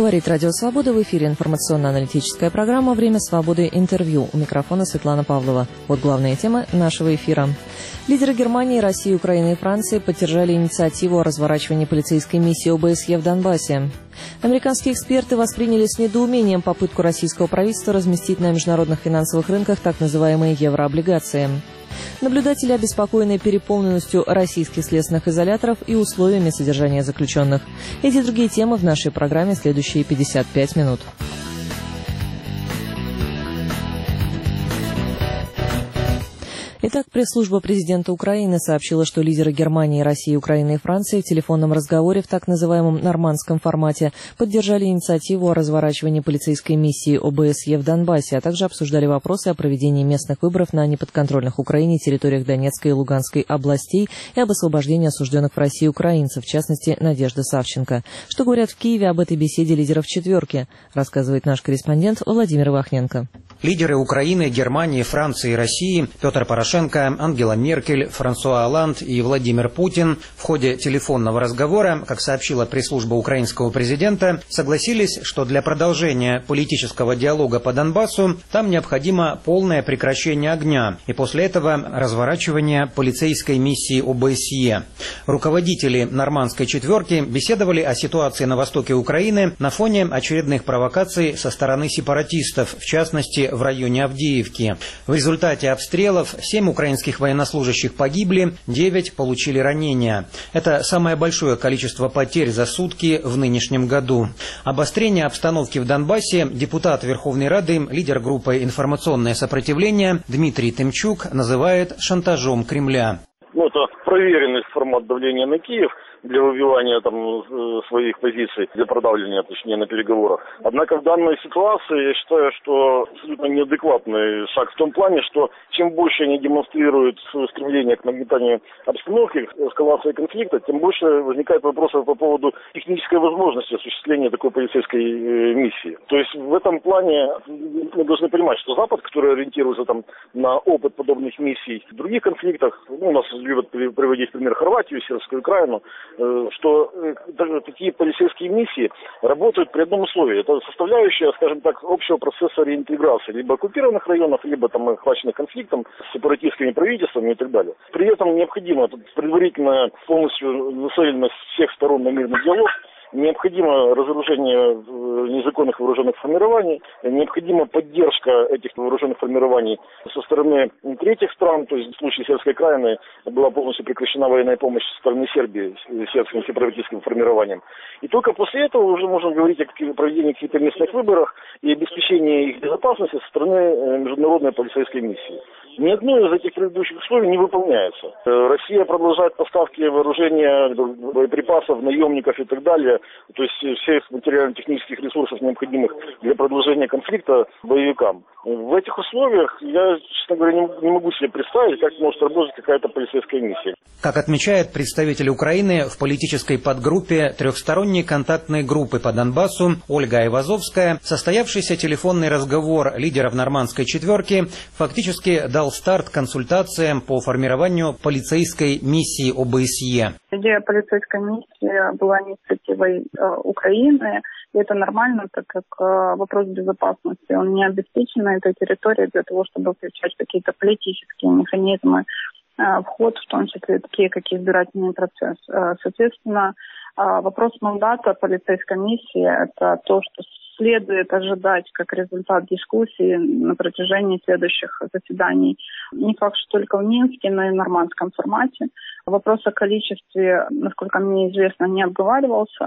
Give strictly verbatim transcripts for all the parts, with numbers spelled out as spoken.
Говорит Радио Свобода, в эфире информационно-аналитическая программа «Время свободы. Интервью». У микрофона Светлана Павлова. Вот главные темы нашего эфира. Лидеры Германии, России, Украины и Франции поддержали инициативу о разворачивании полицейской миссии О Бэ Эс Е в Донбассе. Американские эксперты восприняли с недоумением попытку российского правительства разместить на международных финансовых рынках так называемые еврооблигации. Наблюдатели обеспокоены переполненностью российских следственных изоляторов и условиями содержания заключенных. Эти и другие темы в нашей программе следующие пятьдесят пять минут. Итак, пресс-служба президента Украины сообщила, что лидеры Германии, России, Украины и Франции в телефонном разговоре в так называемом нормандском формате поддержали инициативу о разворачивании полицейской миссии О Бэ Эс Е в Донбассе, а также обсуждали вопросы о проведении местных выборов на неподконтрольных Украине территориях Донецкой и Луганской областей и об освобождении осужденных в России украинцев, в частности, Надежды Савченко. Что говорят в Киеве об этой беседе лидеров «четверки», рассказывает наш корреспондент Владимир Ивахненко. Лидеры Украины, Германии, Франции и России Петр Порошенко, Ангела Меркель, Франсуа Олланд и Владимир Путин в ходе телефонного разговора, как сообщила пресс-служба украинского президента, согласились, что для продолжения политического диалога по Донбассу там необходимо полное прекращение огня и после этого разворачивание полицейской миссии О Бэ Эс Е. Руководители нормандской четверки беседовали о ситуации на востоке Украины на фоне очередных провокаций со стороны сепаратистов, в частности в районе Авдеевки. В результате обстрелов семь украинских военнослужащих погибли, девять получили ранения. Это самое большое количество потерь за сутки в нынешнем году. Обострение обстановки в Донбассе депутат Верховной Рады, лидер группы «Информационное сопротивление» Дмитрий Тымчук называет шантажом Кремля. Ну, это проверенный формат давления на Киев для выбивания там своих позиций, для продавливания, точнее, на переговорах. Однако в данной ситуации я считаю, что абсолютно неадекватный шаг в том плане, что чем больше они демонстрируют свое стремление к нагнетанию обстановки, к эскалации конфликта, тем больше возникает вопросов по поводу технической возможности осуществления такой полицейской миссии. То есть в этом плане мы должны понимать, что Запад, который ориентируется там на опыт подобных миссий в других конфликтах, ну, у нас любят приводить пример Хорватию, Сербскую Украину, что даже такие полицейские миссии работают при одном условии. Это составляющая, скажем так, общего процесса реинтеграции либо оккупированных районов, либо там охваченных конфликтом с сепаратистскими правительствами и так далее. При этом необходимо предварительно полностью нацеленность всех сторон на мирный диалог. Необходимо разоружение незаконных вооруженных формирований, необходима поддержка этих вооруженных формирований со стороны третьих стран, то есть в случае Сербской Крайны была полностью прекращена военная помощь со стороны Сербии сербским сепаратистским формированием. И только после этого уже можно говорить о проведении каких-то местных выборов и обеспечении их безопасности со стороны международной полицейской миссии. Ни одно из этих предыдущих условий не выполняется. Россия продолжает поставки вооружения, боеприпасов, наемников и так далее, то есть всех материально-технических ресурсов, необходимых для продолжения конфликта, боевикам. В этих условиях я, честно говоря, не могу себе представить, как может работать какая-то полицейская миссия. Как отмечает представитель Украины в политической подгруппе трехсторонней контактной группы по Донбассу Ольга Айвазовская, состоявшийся телефонный разговор лидеров нормандской четверки фактически дал старт консультациям по формированию полицейской миссии О Бэ Эс Е. Идея полицейской миссии была инициативой э, Украины, и это нормально, так как э, вопрос безопасности, он не обеспечен на этой территории для того, чтобы включать какие-то политические механизмы э, в ход, в том числе такие, как избирательный процесс. Э, соответственно, э, вопрос мандата полицейской миссии – это то, что следует ожидать как результат дискуссии на протяжении следующих заседаний. Не факт, что только в Минске, но и в нормандском формате. Вопрос о количестве, насколько мне известно, не обговаривался,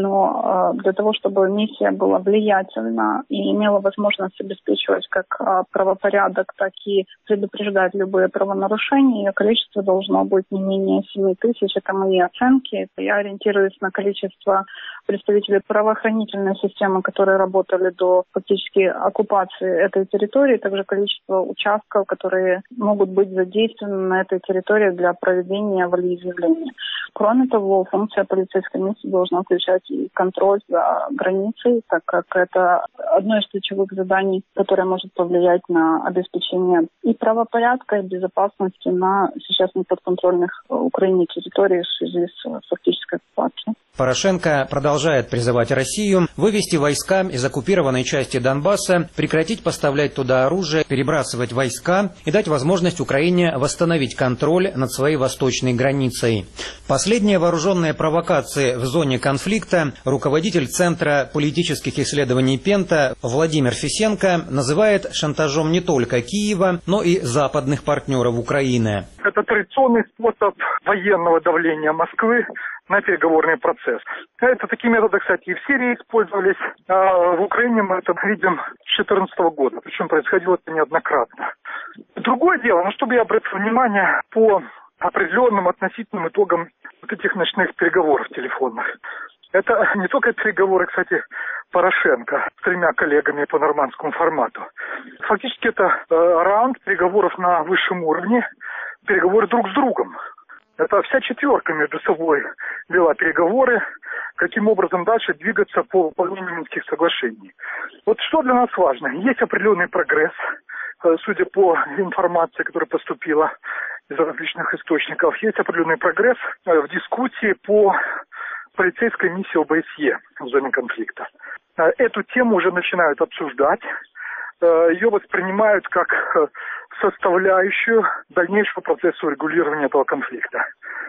но э, для того, чтобы миссия была влиятельна и имела возможность обеспечивать как э, правопорядок, так и предупреждать любые правонарушения, ее количество должно быть не менее семи тысяч. Это мои оценки. Я ориентируюсь на количество представителей правоохранительной системы, которые работали до фактически оккупации этой территории, также количество участков, которые могут быть задействованы на этой территории для проведения волеизъявления. Кроме того, функция полицейской миссии должна включать и контроль за границей, так как это одно из ключевых заданий, которое может повлиять на обеспечение и правопорядка, и безопасности на сейчас неподконтрольных Украине территории в связи с фактической оккупацией. Порошенко продолжает призывать Россию вывести войска из оккупированной части Донбасса, прекратить поставлять туда оружие, перебрасывать войска и дать возможность Украине восстановить контроль над своей восточной границей. Последние вооруженные провокации в зоне конфликта руководитель Центра политических исследований Пента Владимир Фисенко называет шантажом не только Киева, но и западных партнеров Украины. Это традиционный способ военного давления Москвы на переговорный процесс. Это такие методы, кстати, и в Сирии использовались, а в Украине мы это видим с две тысячи четырнадцатого года, причем происходило это неоднократно. Другое дело, ну, чтобы я обратил внимание по определенным относительным итогам вот этих ночных переговоров телефонных. Это не только переговоры, кстати, Порошенко с тремя коллегами по нормандскому формату. Фактически это э, раунд переговоров на высшем уровне, переговоры друг с другом. Это вся четверка между собой вела переговоры, каким образом дальше двигаться по выполнению Минских соглашений. Вот что для нас важно. Есть определенный прогресс, судя по информации, которая поступила из различных источников. Есть определенный прогресс в дискуссии по полицейской миссии ОБСЕ в зоне конфликта. Эту тему уже начинают обсуждать. Ее воспринимают как составляющую дальнейшего процесса урегулирования этого конфликта.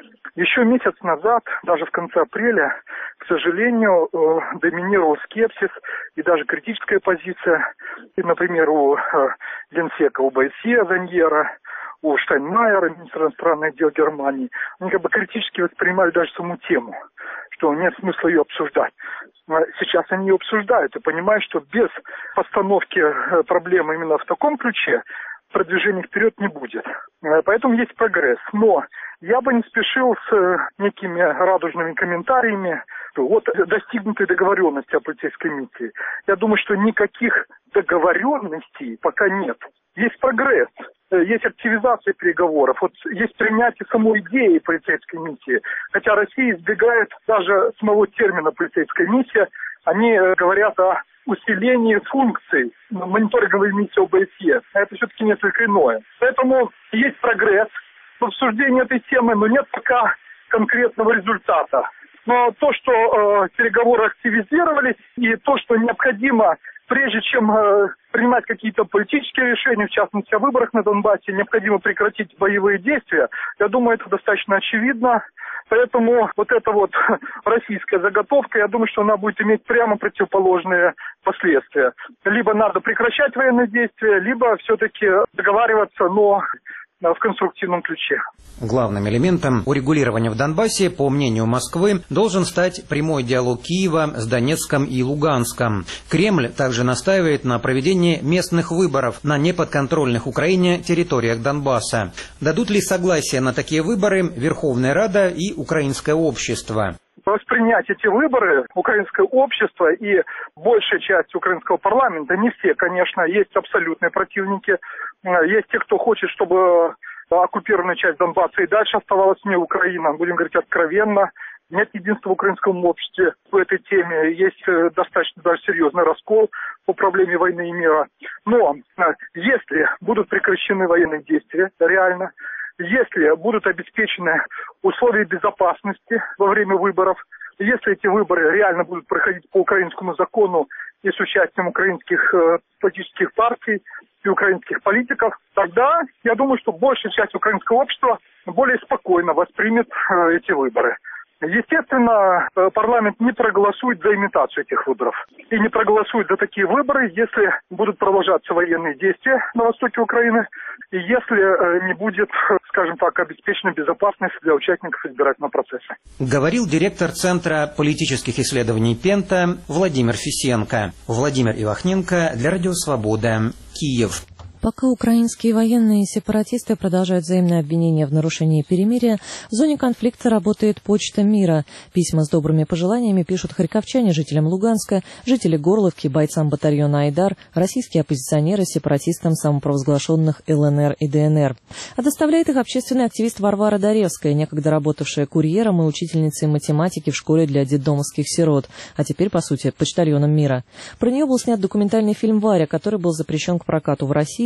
Еще месяц назад, даже в конце апреля, к сожалению, доминировал скепсис и даже критическая позиция, и, например, у генсека ОБСЕ Заньера, у Штайнмайера, министра иностранных дел Германии. Они как бы критически воспринимали даже саму тему, что нет смысла ее обсуждать. Сейчас они ее обсуждают и понимают, что без постановки проблемы именно в таком ключе продвижения вперед не будет. Поэтому есть прогресс. Но я бы не спешил с некими радужными комментариями. Вот достигнутой договоренности о полицейской миссии. Я думаю, что никаких договоренностей пока нет. Есть прогресс, есть активизация переговоров, вот есть принятие самой идеи полицейской миссии. Хотя Россия избегает даже самого термина полицейская миссия. Они говорят о усилении функций мониторинговой миссии ОБСЕ. А это все-таки несколько иное. Поэтому есть прогресс в обсуждении этой темы, но нет пока конкретного результата. Но то, что э, переговоры активизировались, и то, что необходимо, прежде чем э, принимать какие-то политические решения, в частности о выборах на Донбассе, необходимо прекратить боевые действия, я думаю, это достаточно очевидно. Поэтому вот эта вот российская заготовка, я думаю, что она будет иметь прямо противоположные последствия. Либо надо прекращать военные действия, либо все-таки договариваться, но в конструктивном ключе. Главным элементом урегулирования в Донбассе, по мнению Москвы, должен стать прямой диалог Киева с Донецком и Луганском. Кремль также настаивает на проведении местных выборов на неподконтрольных Украине территориях Донбасса. Дадут ли согласие на такие выборы Верховная Рада и украинское общество? Воспринять эти выборы украинское общество и большая часть украинского парламента, не все, конечно, есть абсолютные противники, есть те, кто хочет, чтобы оккупированная часть Донбасса и дальше оставалась не Украина, будем говорить откровенно. Нет единства в украинском обществе в этой теме, есть достаточно даже серьезный раскол по проблеме войны и мира. Но если будут прекращены военные действия, реально, если будут обеспечены условия безопасности во время выборов, если эти выборы реально будут проходить по украинскому закону и с участием украинских э, политических партий и украинских политиков, тогда я думаю, что большая часть украинского общества более спокойно воспримет э, эти выборы. Естественно, парламент не проголосует за имитацию этих выборов. И не проголосует за такие выборы, если будут продолжаться военные действия на востоке Украины, и если не будет, скажем так, обеспечена безопасность для участников избирательного процесса. Говорил директор Центра политических исследований Пента Владимир Фисенко. Владимир Ивахненко для Радио Свобода, Киев. Пока украинские военные и сепаратисты продолжают взаимные обвинения в нарушении перемирия, в зоне конфликта работает Почта мира. Письма с добрыми пожеланиями пишут харьковчане жителям Луганска, жители Горловки, бойцам батальона «Айдар», российские оппозиционеры сепаратистам самопровозглашенных ЛНР и ДНР. А доставляет их общественный активист Варвара Даревская, некогда работавшая курьером и учительницей математики в школе для детдомовских сирот, а теперь, по сути, почтальоном мира. Про нее был снят документальный фильм «Варя», который был запрещен к прокату в России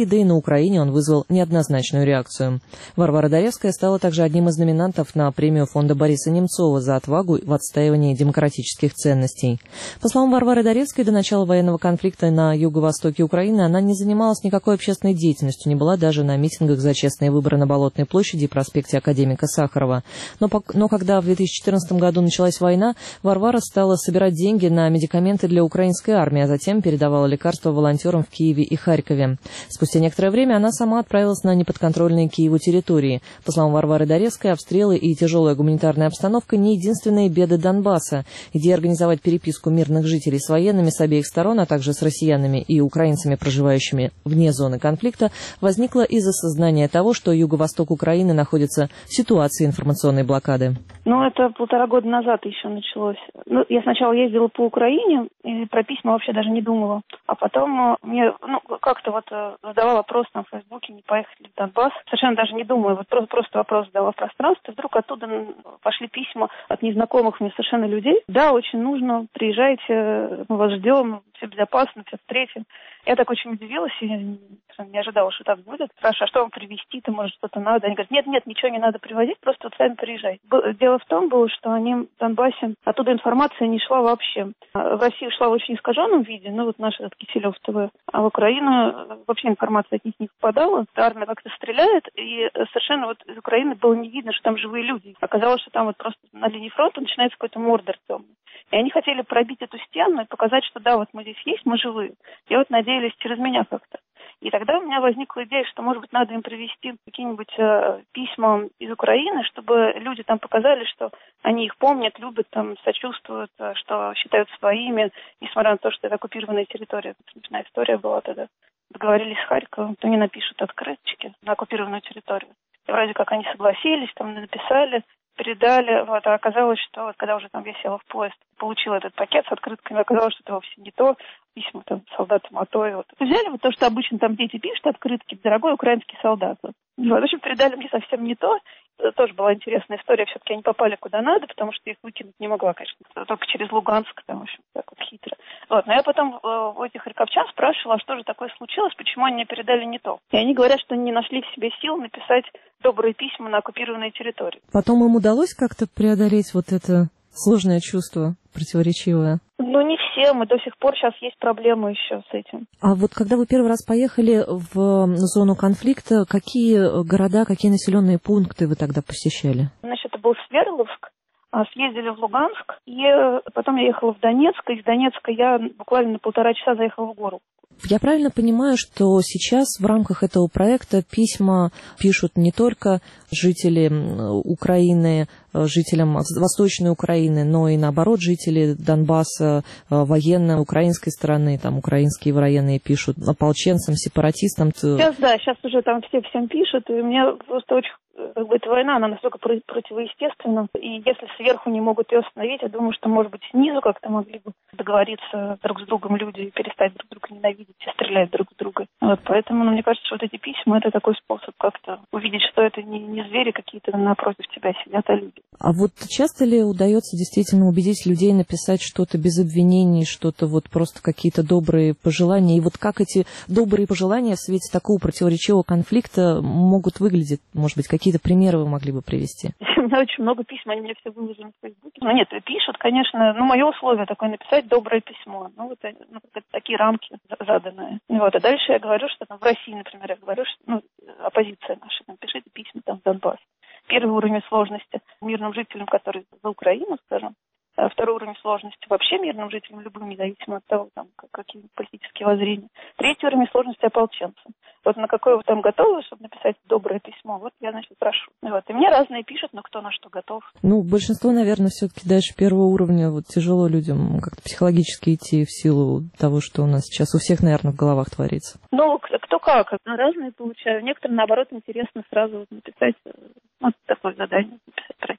России, да и на Украине он вызвал неоднозначную реакцию. Варвара Даревская стала также одним из номинантов на премию фонда Бориса Немцова за отвагу в отстаивании демократических ценностей. По словам Варвары Даревской, до начала военного конфликта на юго-востоке Украины она не занималась никакой общественной деятельностью, не была даже на митингах за честные выборы на Болотной площади и проспекте Академика Сахарова. Но, но когда в две тысячи четырнадцатом году началась война, Варвара стала собирать деньги на медикаменты для украинской армии, а затем передавала лекарства волонтерам в Киеве и Харькове. Спустя некоторое время она сама отправилась на неподконтрольные Киеву территории. По словам Варвары Даревской, обстрелы и тяжелая гуманитарная обстановка не единственные беды Донбасса. Идея организовать переписку мирных жителей с военными с обеих сторон, а также с россиянами и украинцами, проживающими вне зоны конфликта, возникла из осознания того, что юго-восток Украины находится в ситуации информационной блокады. Ну, это полтора года назад еще началось. Ну, я сначала ездила по Украине и про письма вообще даже не думала. А потом мне, ну, как-то вот задала вопрос на Фейсбуке, не поехать ли в Донбасс. Совершенно даже не думая, вот просто, просто вопрос задала в пространстве. Вдруг оттуда пошли письма от незнакомых мне совершенно людей. Да, очень нужно, приезжайте, мы вас ждем, все безопасно, все встретим. Я так очень удивилась и не ожидала, что так будет. Спрашиваю, а что вам привезти-то, может, что-то надо? Они говорят, нет, нет, ничего не надо привозить, просто вот сами приезжайте. Дело в том было, что они в Донбассе, оттуда информация не шла вообще. В Россию шла в очень искаженном виде, ну вот наш этот Киселев ТВ, а в Украину вообще информация от них не попадала. Армия как-то стреляет, и совершенно вот из Украины было не видно, что там живые люди. Оказалось, что там вот просто на линии фронта начинается какой-то мордор темный. И они хотели пробить эту стену и показать, что да, вот мы здесь есть, мы живые. И вот надеялись через меня как-то. И тогда у меня возникла идея, что, может быть, надо им привезти какие-нибудь э, письма из Украины, чтобы люди там показали, что они их помнят, любят, там, сочувствуют, э, что считают своими, несмотря на то, что это оккупированная территория. Смешная история была тогда. Договорились с Харьковом, то они напишут открыточки на оккупированную территорию. И вроде как они согласились, там написали, передали, вот, а оказалось, что вот, когда уже там я села в поезд, получила этот пакет с открытками, оказалось, что это вовсе не то, письма там солдатам АТО. И вот. Взяли вот то, что обычно там дети пишут, открытки, дорогой украинский солдат. Вот. Вот, в общем, передали мне совсем не то. Это тоже была интересная история, все-таки они попали куда надо, потому что их выкинуть не могла, конечно, только через Луганск, там, в общем, так вот хитро. Вот, но я потом э, у этих харьковчан спрашивала, что же такое случилось, почему они мне передали не то. И они говорят, что не нашли в себе сил написать добрые письма на оккупированной территории. Потом им удалось как-то преодолеть вот это сложное чувство, противоречивое? Ну, не всем, и до сих пор сейчас есть проблемы еще с этим. А вот когда вы первый раз поехали в зону конфликта, какие города, какие населенные пункты вы тогда посещали? Значит, это был Свердловск, съездили в Луганск, и потом я ехала в Донецк, и из Донецка я буквально на полтора часа заехала в гору. Я правильно понимаю, что сейчас в рамках этого проекта письма пишут не только жители Украины, жителям Восточной Украины, но и наоборот жители Донбасса, военной украинской стороны, там украинские военные пишут ополченцам, сепаратистам. Сейчас, да, сейчас уже там все всем пишут, и мне просто очень, как бы, эта война, она настолько противоестественна, и если сверху не могут ее остановить, я думаю, что, может быть, снизу как-то могли бы договориться друг с другом люди и перестать друг друга ненавидеть и стрелять друг в друга. Вот, поэтому, ну, мне кажется, что вот эти письма, это такой способ как-то увидеть, что это не, не звери какие-то напротив тебя сидят, а люди. А вот часто ли удается действительно убедить людей написать что-то без обвинений, что-то вот просто какие-то добрые пожелания? И вот как эти добрые пожелания в свете такого противоречивого конфликта могут выглядеть? Может быть, какие-то примеры вы могли бы привести? У меня очень много писем, они мне все выложены в Фейсбуке. Ну нет, пишут, конечно, ну мое условие такое написать доброе письмо. Ну вот ну, такие рамки заданные. Вот, а дальше я говорю, что там в России, например, я говорю, что ну, оппозиция наша, там, пишите письма там в Донбасс. Первый уровень сложности мирным жителям, которые за Украину, скажем. Второй уровень сложности вообще мирным жителям, любым, независимо от того, там, какие политические воззрения. Третий уровень сложности ополченцам. Вот на какое вы там готовы, чтобы написать доброе письмо, вот я, значит, прошу. Вот. И мне разные пишут, но кто на что готов. Ну, большинство, наверное, все-таки дальше первого уровня вот тяжело людям как-то психологически идти в силу того, что у нас сейчас у всех, наверное, в головах творится. Ну, кто как. Разные получаю. Некоторым, наоборот, интересно сразу написать, вот такое задание, написать противник.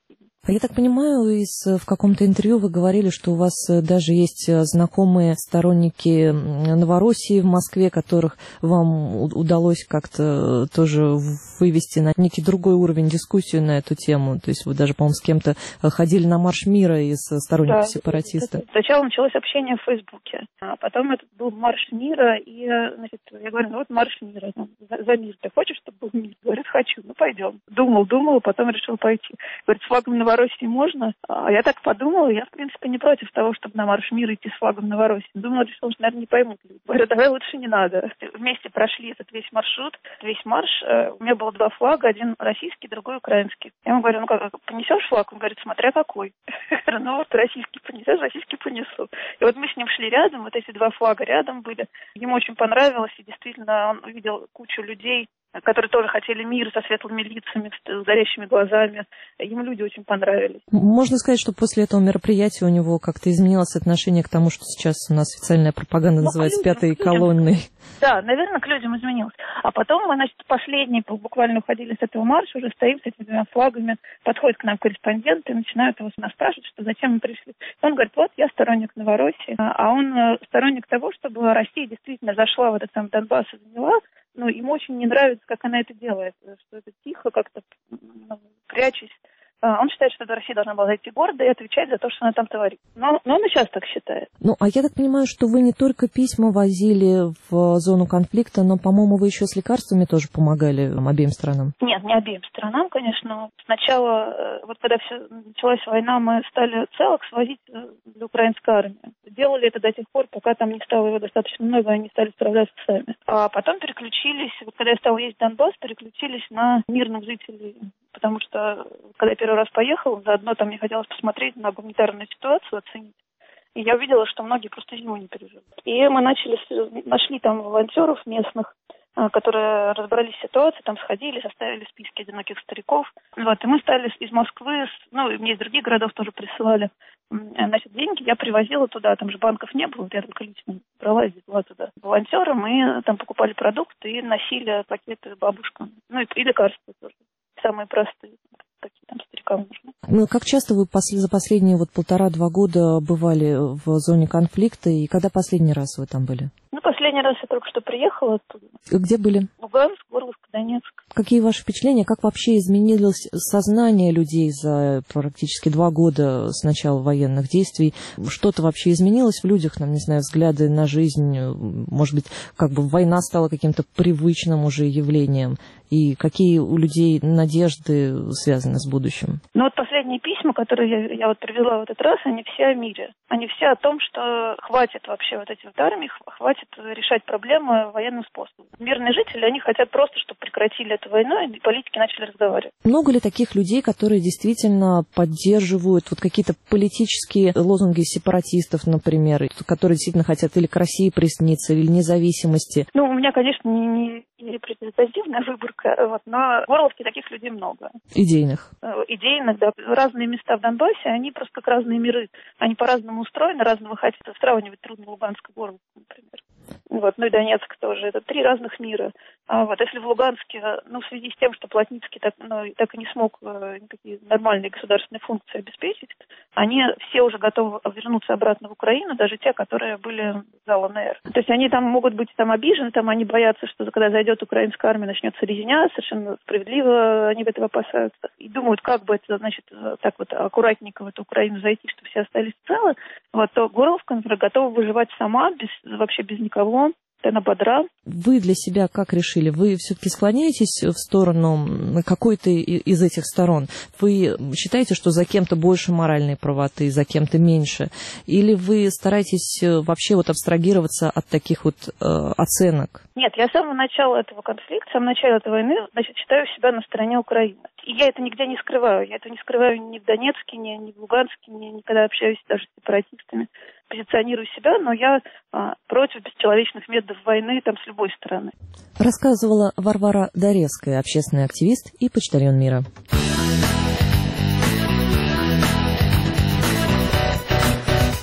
Я так понимаю, из, в каком-то интервью вы говорили, что у вас даже есть знакомые сторонники Новороссии в Москве, которых вам удалось как-то тоже вывести на некий другой уровень дискуссию на эту тему. То есть вы даже, по-моему, с кем-то ходили на марш мира из сторонников да, сепаратистов. Сначала началось общение в Фейсбуке, а потом это был марш мира, и, значит, я говорю, ну вот марш мира, ну, за, за мир. Ты хочешь, чтобы был мир? Говорит, хочу, ну пойдем. Думал, думал, потом решил пойти. Говорит, с флагом Новороссии можно? А я так подумала, я, в принципе, не против того, чтобы на марш мира идти с флагом Новороссии. Думала, решила, что, наверное, не поймут. Говорю, давай лучше не надо. Вместе прошли этот весь маршрут, весь марш. У меня было два флага, один российский, другой украинский. Я ему говорю, ну как, понесешь флаг? Он говорит, смотря какой. Я говорю, ну вот российский понесешь, российский понесу. И вот мы с ним шли рядом, вот эти два флага рядом были. Ему очень понравилось, и действительно он увидел кучу людей, которые тоже хотели мира, со светлыми лицами, с горящими глазами. Ему люди очень понравились. Можно сказать, что после этого мероприятия у него как-то изменилось отношение к тому, что сейчас у нас официальная пропаганда ну, называется людям, «пятой колонной». Да, наверное, к людям изменилось. А потом мы, значит, последние буквально уходили с этого марша, уже стоим с этими двумя флагами, подходит к нам корреспондент и начинают его нас спрашивать, что зачем мы пришли. И он говорит, вот я сторонник Новороссии, а он сторонник того, чтобы Россия действительно зашла в этот сам Донбасс и заняла. Ну, ему очень не нравится, как она это делает, что это тихо, как-то ну, прячась. Он считает, что Россия должна была зайти гордо и отвечать за то, что она там творит. Но, но он и сейчас так считает. Ну, а я так понимаю, что вы не только письма возили в зону конфликта, но, по-моему, вы еще с лекарствами тоже помогали обеим сторонам. Нет, не обеим сторонам, конечно. Сначала, вот когда все, началась война, мы стали целокс возить для украинской армии. Делали это до тех пор, пока там не стало его достаточно много, они стали справляться сами. А потом переключились, вот когда я стала ездить в Донбасс, переключились на мирных жителей. Потому что, когда я первый раз поехала, заодно там мне хотелось посмотреть на гуманитарную ситуацию, оценить. И я увидела, что многие просто зиму не переживут. И мы начали, нашли там волонтеров местных, которые разобрались в ситуации, там сходили, составили списки одиноких стариков. Вот, и мы стали из Москвы, ну, и мне из других городов тоже присылали, значит, деньги. Я привозила туда, там же банков не было, я только лично брала и взяла туда волонтерам, и там покупали продукты и носили пакеты бабушкам. Ну, и, и лекарства тоже. Самые простые, какие там старикам нужны. Ну, как часто вы после, за последние вот полтора-два года бывали в зоне конфликта, и когда последний раз вы там были? Ну, последний раз я только что приехала оттуда. Где были? Луганск, Горловск, Донецк. Какие ваши впечатления? Как вообще изменилось сознание людей за практически два года с начала военных действий? Что-то вообще изменилось в людях, нам, не знаю, взгляды на жизнь? Может быть, как бы война стала каким-то привычным уже явлением? И какие у людей надежды связаны с будущим? Ну вот последние письма, которые я, я вот привела в этот раз, они все о мире. Они все о том, что хватит вообще вот эти вот армии, хватит решать проблемы военным способом. Мирные жители, они хотят просто, чтобы прекратили эту войну, и политики начали разговаривать. Много ли таких людей, которые действительно поддерживают вот какие-то политические лозунги сепаратистов, например, которые действительно хотят или к России присоединиться, или независимости? Ну, у меня, конечно, не, не, не репрезентативная выборка, вот, но в Горловске таких людей много. Идейных? Идейных, да. Разные места в Донбассе, они просто как разные миры. Они по-разному устроены, разного хотят. Сравнивать трудно Луганск и Горловск, например. Вот, ну и Донецк тоже. Это три разных мира. А вот если в Луганске, ну, в связи с тем, что Плотницкий так, ну, так и не смог э, никакие нормальные государственные функции обеспечить, они все уже готовы вернуться обратно в Украину, даже те, которые были за ЛНР. То есть они там могут быть там обижены, там они боятся, что когда зайдет украинская армия, начнется резня, совершенно справедливо они этого опасаются. И думают, как бы это, значит, так вот аккуратненько в эту Украину зайти, чтобы все остались целы. Вот, то Горловка, например, готова выживать сама, без, вообще без никого. Она бодра. Вы для себя как решили? Вы все-таки склоняетесь в сторону какой-то из этих сторон? Вы считаете, что за кем-то больше моральной правоты, за кем-то меньше? Или вы стараетесь вообще вот абстрагироваться от таких вот э, оценок? Нет, я с самого начала этого конфликта, с самого начала этой войны, значит, считаю себя на стороне Украины. И я это нигде не скрываю. Я это не скрываю ни в Донецке, ни, ни в Луганске, ни, ни когда общаюсь даже с сепаратистами. Позиционирую себя, но я а, против бесчеловечных методов войны там с любой стороны. Рассказывала Варвара Дорецкая, общественный активист и почтальон мира.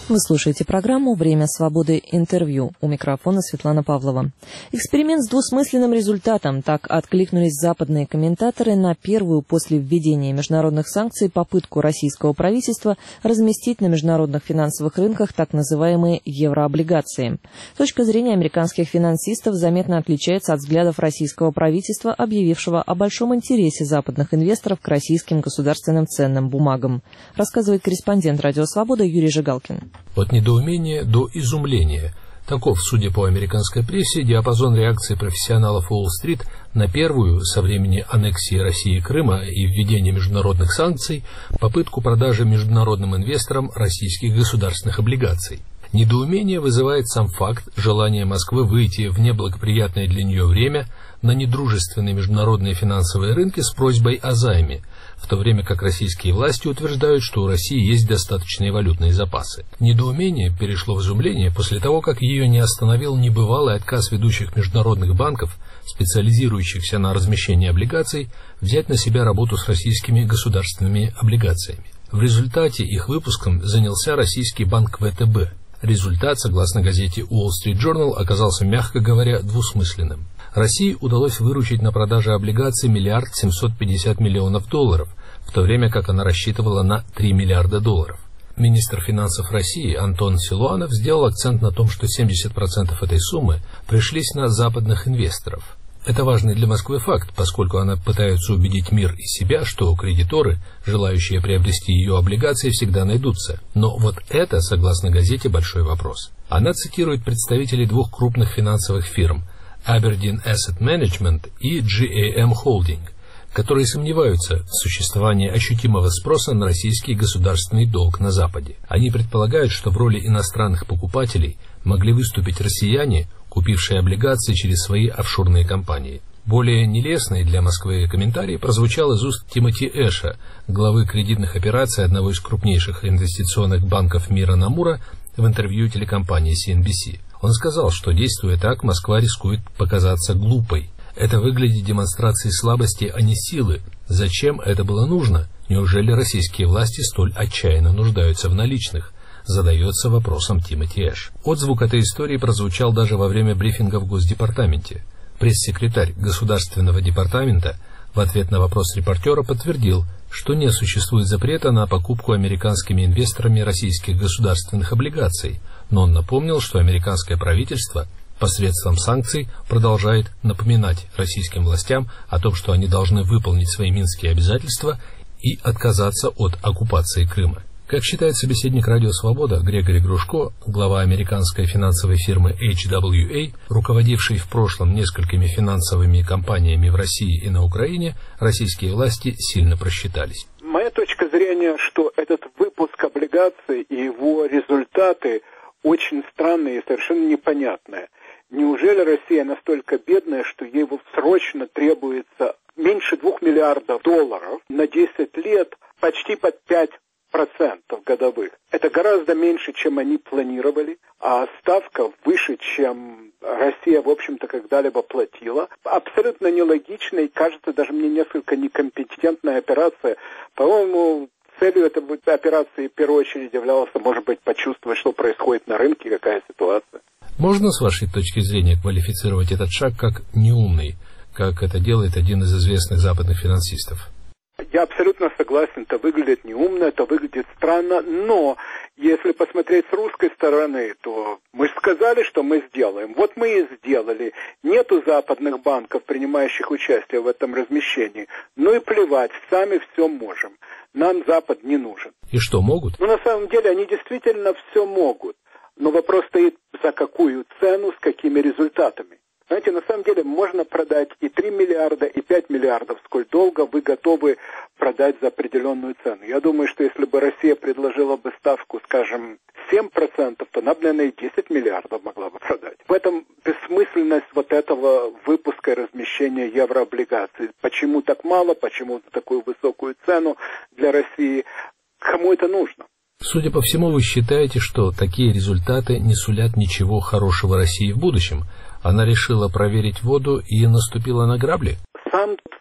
Вы слушаете программу «Время свободы. Интервью». У микрофона Светлана Павлова. Эксперимент с двусмысленным результатом. Так откликнулись западные комментаторы на первую после введения международных санкций попытку российского правительства разместить на международных финансовых рынках так называемые еврооблигации. Точка зрения американских финансистов заметно отличается от взглядов российского правительства, объявившего о большом интересе западных инвесторов к российским государственным ценным бумагам. Рассказывает корреспондент «Радио Свобода» Юрий Жигалкин. От недоумения до изумления. Таков, судя по американской прессе, диапазон реакции профессионалов Уолл-стрит на первую, со времени аннексии России Крыма и введения международных санкций, попытку продажи международным инвесторам российских государственных облигаций. Недоумение вызывает сам факт желания Москвы выйти в неблагоприятное для нее время на недружественные международные финансовые рынки с просьбой о займе, в то время как российские власти утверждают, что у России есть достаточные валютные запасы. Недоумение перешло в изумление после того, как ее не остановил небывалый отказ ведущих международных банков, специализирующихся на размещении облигаций, взять на себя работу с российскими государственными облигациями. В результате их выпуском занялся российский банк вэ тэ бэ. Результат, согласно газете Wall Street Journal, оказался, мягко говоря, двусмысленным. России удалось выручить на продаже облигаций миллиард семьсот пятьдесят миллионов долларов, в то время как она рассчитывала на три миллиарда долларов. Министр финансов России Антон Силуанов сделал акцент на том, что семьдесят процентов этой суммы пришлись на западных инвесторов. Это важный для Москвы факт, поскольку она пытается убедить мир и себя, что кредиторы, желающие приобрести ее облигации, всегда найдутся. Но вот это, согласно газете, большой вопрос. Она цитирует представителей двух крупных финансовых фирм – Aberdeen Asset Management и джи эй эм Holding, которые сомневаются в существовании ощутимого спроса на российский государственный долг на Западе. Они предполагают, что в роли иностранных покупателей могли выступить россияне, купившие облигации через свои офшорные компании. Более нелестный для Москвы комментарий прозвучал из уст Тимоти Эша, главы кредитных операций одного из крупнейших инвестиционных банков мира Намура, в интервью телекомпании си эн би си. Он сказал, что, действуя так, Москва рискует показаться глупой. Это выглядит демонстрацией слабости, а не силы. Зачем это было нужно? Неужели российские власти столь отчаянно нуждаются в наличных? Задается вопросом Тимоти Эш. Отзвук этой истории прозвучал даже во время брифинга в Госдепартаменте. Пресс-секретарь Государственного департамента в ответ на вопрос репортера подтвердил, что не существует запрета на покупку американскими инвесторами российских государственных облигаций, но он напомнил, что американское правительство посредством санкций продолжает напоминать российским властям о том, что они должны выполнить свои минские обязательства и отказаться от оккупации Крыма. Как считает собеседник «Радио Свобода» Грегори Грушко, глава американской финансовой фирмы эйч дабл ю эй, руководивший в прошлом несколькими финансовыми компаниями в России и на Украине, российские власти сильно просчитались. Моя точка зрения, что этот выпуск облигаций и его результаты очень странные и совершенно непонятные. Неужели Россия настолько бедная, что ей срочно требуется меньше двух миллиардов долларов на десять лет, почти под пять процентов годовых? Это гораздо меньше, чем они планировали, а ставка выше, чем Россия, в общем-то, когда-либо платила. Абсолютно нелогичная и, кажется, даже мне несколько некомпетентная операция. По-моему, целью этой операции в первую очередь являлось, может быть, почувствовать, что происходит на рынке, какая ситуация. Можно, с вашей точки зрения, квалифицировать этот шаг как неумный, как это делает один из известных западных финансистов? Я абсолютно согласен, это выглядит неумно, это выглядит странно, но если посмотреть с русской стороны, то мы же сказали, что мы сделаем. Вот мы и сделали. Нету западных банков, принимающих участие в этом размещении. Ну и плевать, сами все можем. Нам Запад не нужен. И что, могут? Ну, на самом деле, они действительно все могут. Но вопрос стоит, за какую цену, с какими результатами. Знаете, на самом деле можно продать и три миллиарда, и пять миллиардов, сколь долго вы готовы продать за определенную цену. Я думаю, что если бы Россия предложила бы ставку, скажем, семь процентов, то она бы, наверное, и десять миллиардов могла бы продать. В этом бессмысленность вот этого выпуска и размещения еврооблигаций. Почему так мало, почему за такую высокую цену для России? Кому это нужно? Судя по всему, вы считаете, что такие результаты не сулят ничего хорошего России в будущем? Она решила проверить воду и наступила на грабли? Сам факт,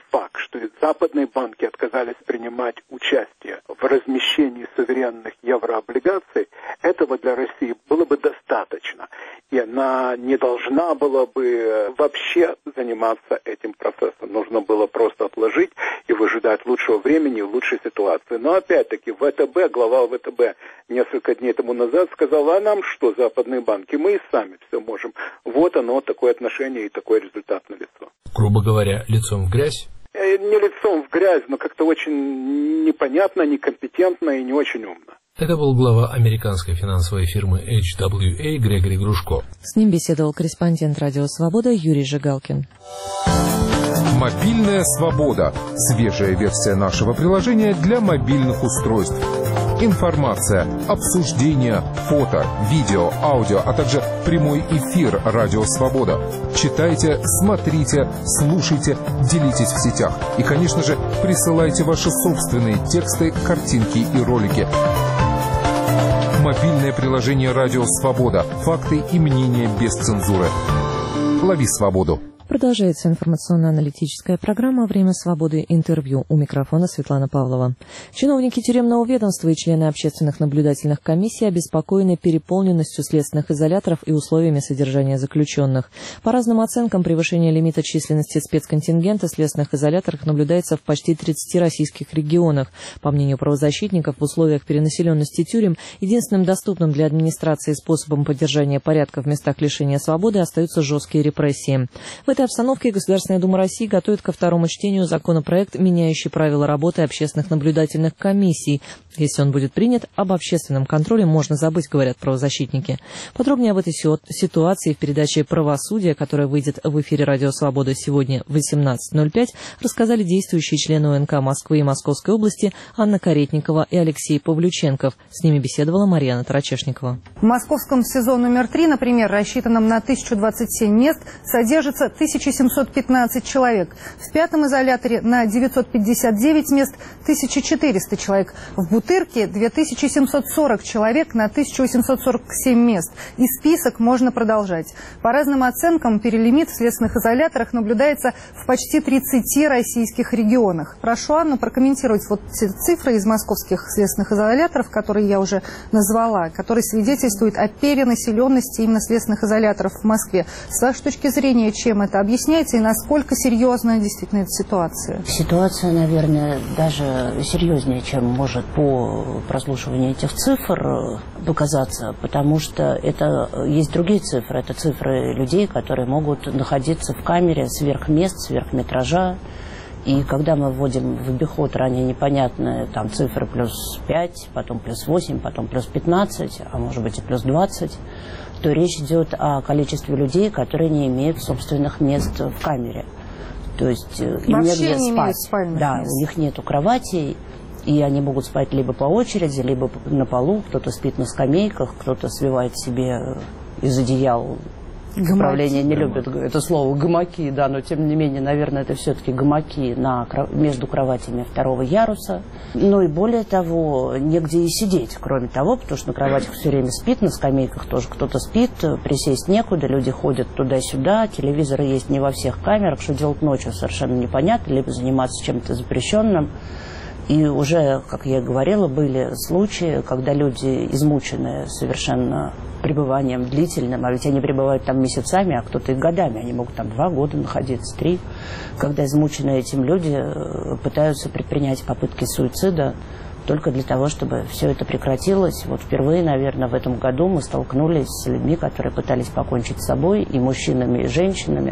что и западные банки отказались принимать участие в размещении суверенных еврооблигаций, этого для России было бы достаточно. И она не должна была бы вообще заниматься этим процессом. Нужно было просто отложить и выжидать лучшего времени и лучшей ситуации. Но опять-таки ВТБ, глава ВТБ несколько дней тому назад сказала: а нам что, западные банки, мы и сами все можем. Вот оно, такое отношение и такой результат налицо. Грубо говоря, лицом в грязь? Не лицом в грязь, но как-то очень непонятно, некомпетентно и не очень умно. Это был глава американской финансовой фирмы эйч дабл ю эй Грегори Грушко. С ним беседовал корреспондент «Радио Свобода» Юрий Жигалкин. Мобильная свобода. Свежая версия нашего приложения для мобильных устройств. Информация, обсуждения, фото, видео, аудио, а также прямой эфир «Радио Свобода». Читайте, смотрите, слушайте, делитесь в сетях. И, конечно же, присылайте ваши собственные тексты, картинки и ролики. Мобильное приложение «Радио Свобода». Факты и мнения без цензуры. Лови свободу. Продолжается информационно-аналитическая программа «Время свободы. Интервью». У микрофона Светлана Павлова. Чиновники тюремного ведомства и члены общественных наблюдательных комиссий обеспокоены переполненностью следственных изоляторов и условиями содержания заключенных. По разным оценкам, превышение лимита численности спецконтингента в следственных изоляторах наблюдается в почти тридцати российских регионах. По мнению правозащитников, в условиях перенаселенности тюрем единственным доступным для администрации способом поддержания порядка в местах лишения свободы остаются жесткие репрессии. В этой обстановке Государственная Дума России готовит ко второму чтению законопроект, меняющий правила работы общественных наблюдательных комиссий. Если он будет принят, об общественном контроле можно забыть, говорят правозащитники. Подробнее об этой ситуации в передаче «Правосудие», которая выйдет в эфире «Радио Свобода» сегодня в восемнадцать ноль пять, рассказали действующие члены ОНК Москвы и Московской области Анна Каретникова и Алексей Павлюченков. С ними беседовала Марьяна Тарачешникова. В московском СИЗО номер три, например, рассчитанном на тысячу двадцать семь мест, содержится тысяча семьсот пятнадцать человек. В пятом изоляторе на девятьсот пятьдесят девять мест тысяча четыреста человек. В Бутырке две тысячи семьсот сорок человек на тысячу восемьсот сорок семь мест. И список можно продолжать. По разным оценкам, перелимит в следственных изоляторах наблюдается в почти тридцати российских регионах. Прошу Анну прокомментировать вот те цифры из московских следственных изоляторов, которые я уже назвала, которые свидетельствуют о перенаселенности именно следственных изоляторов в Москве. С вашей точки зрения, чем это объясняется и насколько серьезная действительно эта ситуация? Ситуация, наверное, даже серьезнее, чем может по прослушиванию этих цифр показаться, потому что это есть другие цифры. Это цифры людей, которые могут находиться в камере сверх мест, сверх метража. И когда мы вводим в обиход ранее непонятные там цифры плюс пять, потом плюс восемь, потом плюс пятнадцать, а может быть и плюс двадцать, то речь идет о количестве людей, которые не имеют собственных мест в камере. То есть им негде спать. Да, мест. У них нету кроватей, и они могут спать либо по очереди, либо на полу. Кто-то спит на скамейках, кто-то свивает себе из одеял. Управление не любит это слово гамаки, да, но тем не менее, наверное, это все-таки гамаки на, между кроватями второго яруса. Ну и более того, негде и сидеть, кроме того, потому что на кроватях все время спит, на скамейках тоже кто-то спит, присесть некуда, люди ходят туда-сюда, телевизоры есть не во всех камерах, что делать ночью совершенно непонятно, либо заниматься чем-то запрещенным. И уже, как я говорила, были случаи, когда люди, измученные совершенно пребыванием длительным, а ведь они пребывают там месяцами, а кто-то и годами, они могут там два года находиться, три, когда измученные этим люди пытаются предпринять попытки суицида только для того, чтобы все это прекратилось. Вот впервые, наверное, в этом году мы столкнулись с людьми, которые пытались покончить с собой, и мужчинами, и женщинами,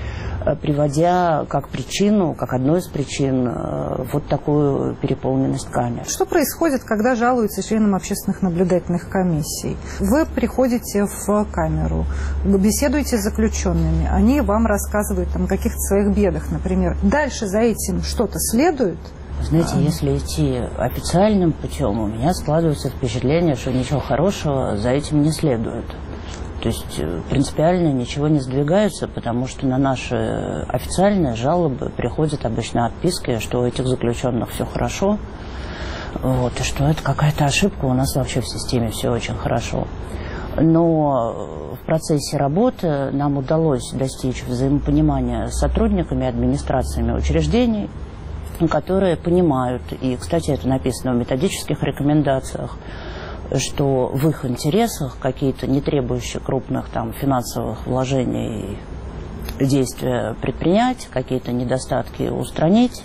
приводя как причину, как одну из причин, вот такую переполненность камер. Что происходит, когда жалуются членам общественных наблюдательных комиссий? Вы приходите в камеру, беседуете с заключенными, они вам рассказывают там, о каких-то своих бедах, например. Дальше за этим что-то следует? Знаете, а... если идти официальным путем, у меня складывается впечатление, что ничего хорошего за этим не следует. То есть принципиально ничего не сдвигается, потому что на наши официальные жалобы приходят обычно отписки, что у этих заключенных все хорошо, вот, и что это какая-то ошибка, у нас вообще в системе все очень хорошо. Но в процессе работы нам удалось достичь взаимопонимания с сотрудниками, администрациями учреждений, которые понимают, и, кстати, это написано в методических рекомендациях, что в их интересах какие-то не требующие крупных там финансовых вложений действия предпринять, какие-то недостатки устранить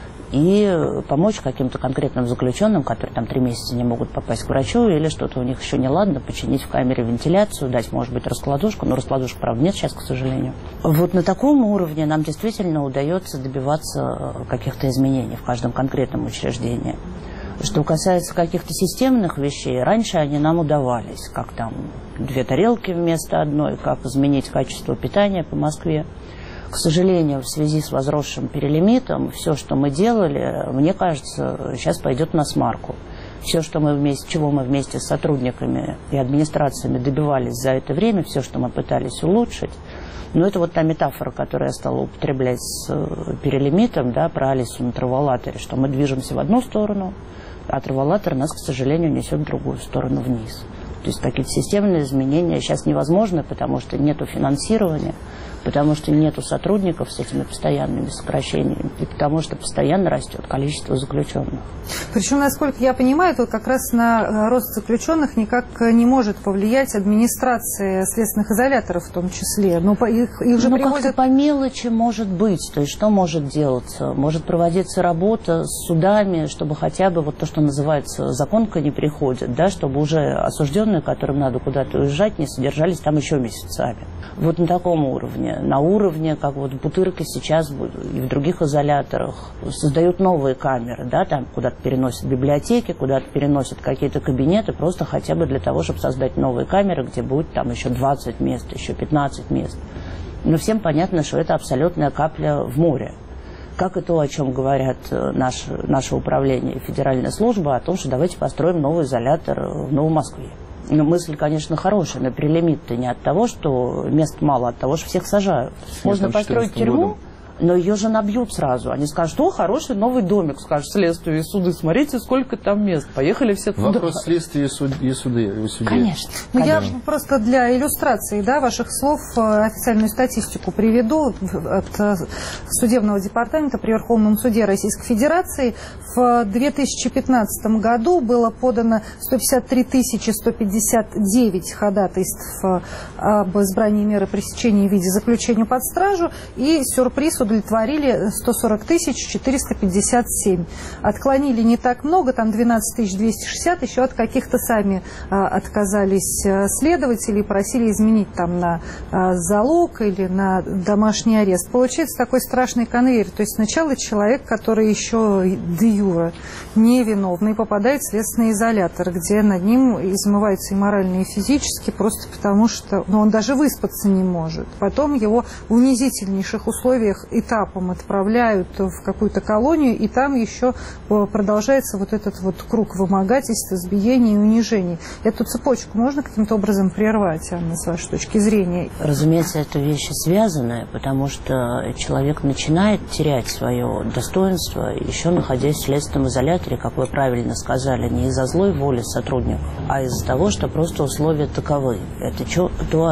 и помочь каким-то конкретным заключенным, которые там три месяца не могут попасть к врачу, или что-то у них еще не ладно, починить в камере вентиляцию, дать, может быть, раскладушку, но раскладушек, правда, нет сейчас, к сожалению. Вот на таком уровне нам действительно удается добиваться каких-то изменений в каждом конкретном учреждении. Что касается каких-то системных вещей, раньше они нам удавались, как там две тарелки вместо одной, как изменить качество питания по Москве. К сожалению, в связи с возросшим перелимитом, все, что мы делали, мне кажется, сейчас пойдет на смарку. Все, что мы вместе, чего мы вместе с сотрудниками и администрациями добивались за это время, все, что мы пытались улучшить, но это вот та метафора, которую я стала употреблять с перелимитом, да, про Алису на траволаторе, что мы движемся в одну сторону, а траволатор нас, к сожалению, несет в другую сторону, вниз. То есть какие-то системные изменения сейчас невозможны, потому что нету финансирования, потому что нету сотрудников с этими постоянными сокращениями, и потому что постоянно растет количество заключенных. Причем, насколько я понимаю, то как раз на рост заключенных никак не может повлиять администрация следственных изоляторов в том числе. Но их, их же ну, приводят... как-то по мелочи может быть. То есть что может делаться? Может проводиться работа с судами, чтобы хотя бы вот то, что называется законка не приходит, да, чтобы уже осужденные, которым надо куда-то уезжать, не содержались там еще месяцами. Вот на таком уровне. На уровне, как вот в Бутырке сейчас и в других изоляторах создают новые камеры, да, там куда-то переносят библиотеки, куда-то переносят какие-то кабинеты, просто хотя бы для того, чтобы создать новые камеры, где будет там еще двадцать мест, еще пятнадцать мест. Но всем понятно, что это абсолютная капля в море. Как и то, о чем говорят наш, наше управление и федеральная служба, о том, что давайте построим новый изолятор в Новомоскве. Но мысль, конечно, хорошая, но перелимит-то не от того, что мест мало, а от того, что всех сажают. Можно построить тюрьму, но ее же набьют сразу. Они скажут, о, хороший новый домик, скажут следствие и суды, смотрите, сколько там мест. Поехали все туда. Вопрос следствия и, суд, и суды. И судей. Конечно. Ну, конечно. Я просто для иллюстрации, да, ваших слов официальную статистику приведу от Судебного департамента при Верховном суде Российской Федерации. В две тысячи пятнадцатом году было подано сто пятьдесят три тысячи сто пятьдесят девять ходатайств об избрании меры пресечения в виде заключения под стражу, и сюрприз, удовлетворили сто сорок тысяч четыреста пятьдесят семь. Отклонили не так много, там двенадцать тысяч двести шестьдесят, еще от каких-то сами а, отказались следователи и просили изменить там на а, залог или на домашний арест. Получается такой страшный конвейер. То есть сначала человек, который еще де юре невиновный, попадает в следственный изолятор, где над ним измываются и морально, и физически, просто потому что ну, он даже выспаться не может. Потом его в унизительнейших условиях этапом отправляют в какую-то колонию, и там еще продолжается вот этот вот круг вымогательств, избиений и унижений. Эту цепочку можно каким-то образом прервать, Анна, с вашей точки зрения? Разумеется, это вещи связанные, потому что человек начинает терять свое достоинство, еще находясь в следственном изоляторе, как вы правильно сказали, не из-за злой воли сотрудников, а из-за того, что просто условия таковы. Это то,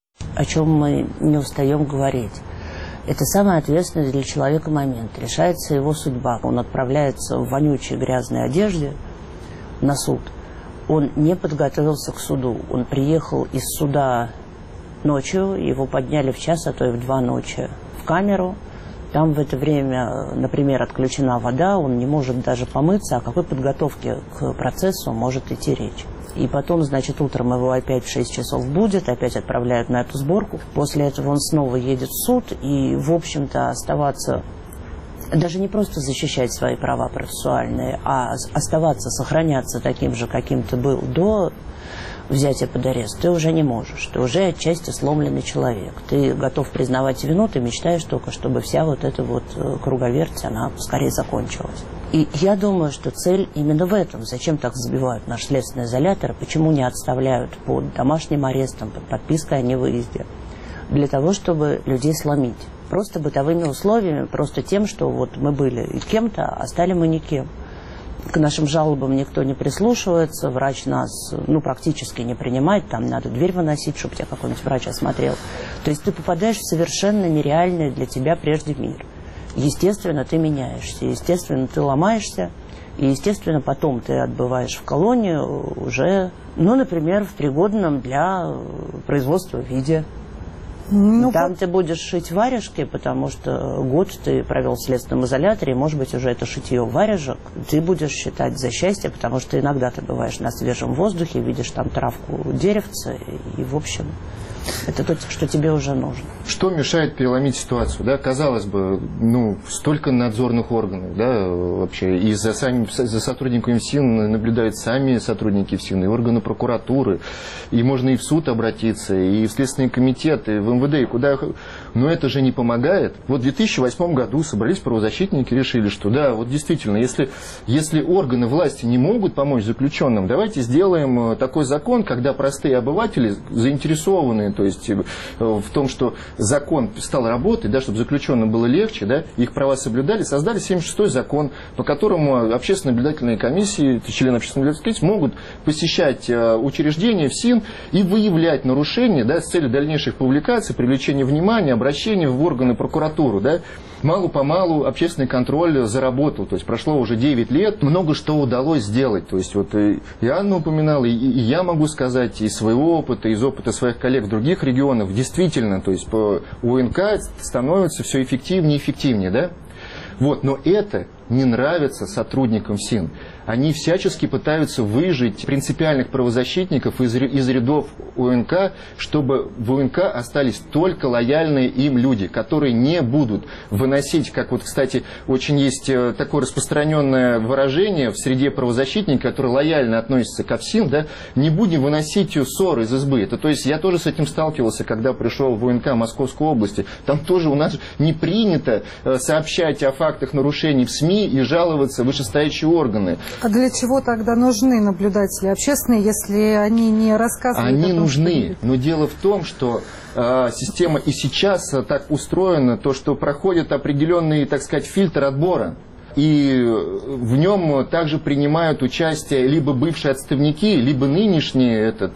о чем мы не устаем говорить. Это самый ответственный для человека момент. Решается его судьба. Он отправляется в вонючей грязной одежде на суд. Он не подготовился к суду. Он приехал из суда ночью, его подняли в час, а то и в два ночи в камеру. Там в это время, например, отключена вода, он не может даже помыться. О какой подготовке к процессу может идти речь? И потом, значит, утром его опять в шесть часов будет, опять отправляют на эту сборку. После этого он снова едет в суд, и, в общем-то, оставаться, даже не просто защищать свои права процессуальные, а оставаться, сохраняться таким же, каким ты был до взятия под арест, ты уже не можешь. Ты уже отчасти сломленный человек. Ты готов признавать вину, ты мечтаешь только, чтобы вся вот эта вот круговерть, она скорее закончилась. И я думаю, что цель именно в этом. Зачем так забивают наш следственный изолятор? Почему не отставляют под домашним арестом, под подпиской о невыезде? Для того, чтобы людей сломить. Просто бытовыми условиями, просто тем, что вот мы были кем-то, а стали мы никем. К нашим жалобам никто не прислушивается, врач нас ну, практически не принимает, там надо дверь выносить, чтобы тебя какой-нибудь врач осмотрел. То есть ты попадаешь в совершенно нереальный для тебя прежде мир. естественно, ты меняешься, естественно, ты ломаешься, и, естественно, потом ты отбываешь в колонию уже, ну, например, в пригодном для производства виде. Ну, там вот ты будешь шить варежки, потому что год ты провел в следственном изоляторе, может быть, уже это шитье варежек ты будешь считать за счастье, потому что иногда ты бываешь на свежем воздухе, видишь там травку, деревце, и, в общем, это то, что тебе уже нужно. Что мешает переломить ситуацию? Да, казалось бы, ну, столько надзорных органов, да, вообще, и за, сами, за сотрудниками ФСИН наблюдают сами сотрудники ФСИН, и органы прокуратуры, и можно и в суд обратиться, и в Следственный комитет, и в эм вэ дэ, и куда. Но это же не помогает. Вот в две тысячи восьмом году собрались правозащитники, решили, что да, вот действительно, если, если органы власти не могут помочь заключенным, давайте сделаем такой закон, когда простые обыватели заинтересованы, то есть в том, что закон стал работать, да, чтобы заключенным было легче, да, их права соблюдали, создали семьдесят шестой закон, по которому общественные наблюдательные комиссии, члены общественной наблюдательной комиссии могут посещать учреждения ФСИН и выявлять нарушения, да, с целью дальнейших публикаций, привлечения внимания, обращения в органы прокуратуры, да. Мало-помалу общественный контроль заработал, то есть прошло уже девять лет, много что удалось сделать, то есть вот и Анна упоминала, и, и я могу сказать из своего опыта, из опыта своих коллег в других регионах, действительно, то есть по УНК становится все эффективнее и эффективнее, да? Вот, но это не нравится сотрудникам ФСИН. Они всячески пытаются выжить принципиальных правозащитников из, из рядов УНК, чтобы в УНК остались только лояльные им люди, которые не будут выносить, как вот, кстати, очень есть такое распространенное выражение в среде правозащитников, которые лояльно относятся к ФСИН, да, не будем выносить ссор из избы. Это, то есть я тоже с этим сталкивался, когда пришел в УНК Московской области. Там тоже у нас не принято сообщать о фактах нарушений в СМИ и жаловаться в вышестоящие органы. А для чего тогда нужны наблюдатели общественные, если они не рассказывают? Они о том, нужны, что... но дело в том, что э, система и сейчас так устроена, то, что проходит определенный, так сказать, фильтр отбора. И в нем также принимают участие либо бывшие отставники, либо нынешние этот,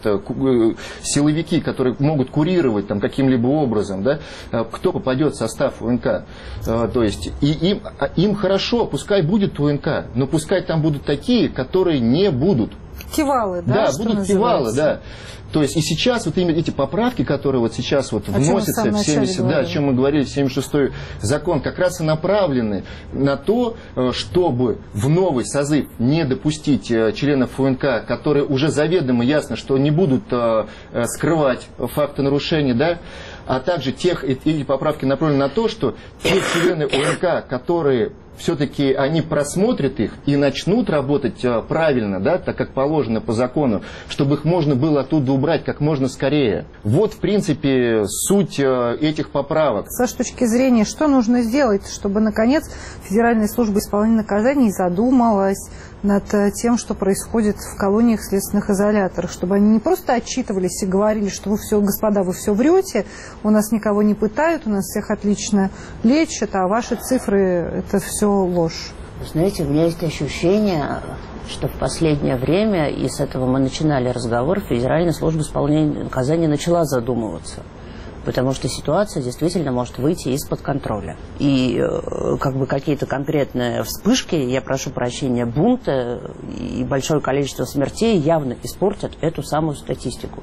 силовики, которые могут курировать там каким-либо образом, да, кто попадет в состав УНК. То есть и им, им хорошо, пускай будет УНК, но пускай там будут такие, которые не будут. Кивалы, да? Да, будут кивалы, да. То есть и сейчас вот именно эти поправки, которые вот сейчас вот вносятся в семьдесят, да, о чем мы говорили, семьдесят шестой закон, как раз и направлены на то, чтобы в новый созыв не допустить членов УНК, которые уже заведомо ясно, что не будут скрывать факты нарушений, да, а также тех, эти поправки направлены на то, что те члены УНК, которые все-таки они просмотрят их и начнут работать правильно, да, так как положено по закону, чтобы их можно было оттуда убрать как можно скорее. Вот, в принципе, суть этих поправок. С вашей точки зрения, что нужно сделать, чтобы, наконец, Федеральная служба исполнения наказаний задумалась над тем, что происходит в колониях, следственных изоляторах, чтобы они не просто отчитывались и говорили, что вы все, господа, вы все врете, у нас никого не пытают, у нас всех отлично лечат, а ваши цифры – это все ложь. Знаете, у меня есть ощущение, что в последнее время, и с этого мы начинали разговор, Федеральная служба исполнения наказаний начала задумываться. Потому что ситуация действительно может выйти из-под контроля. И как бы какие-то конкретные вспышки, я прошу прощения, бунты и большое количество смертей явно испортят эту самую статистику.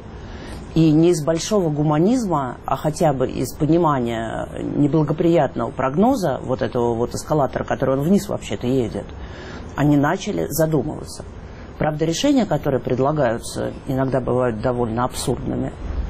И не из большого гуманизма, а хотя бы из понимания неблагоприятного прогноза вот этого вот эскалатора, который он вниз вообще-то едет, они начали задумываться. Правда, решения, которые предлагаются, иногда бывают довольно абсурдными.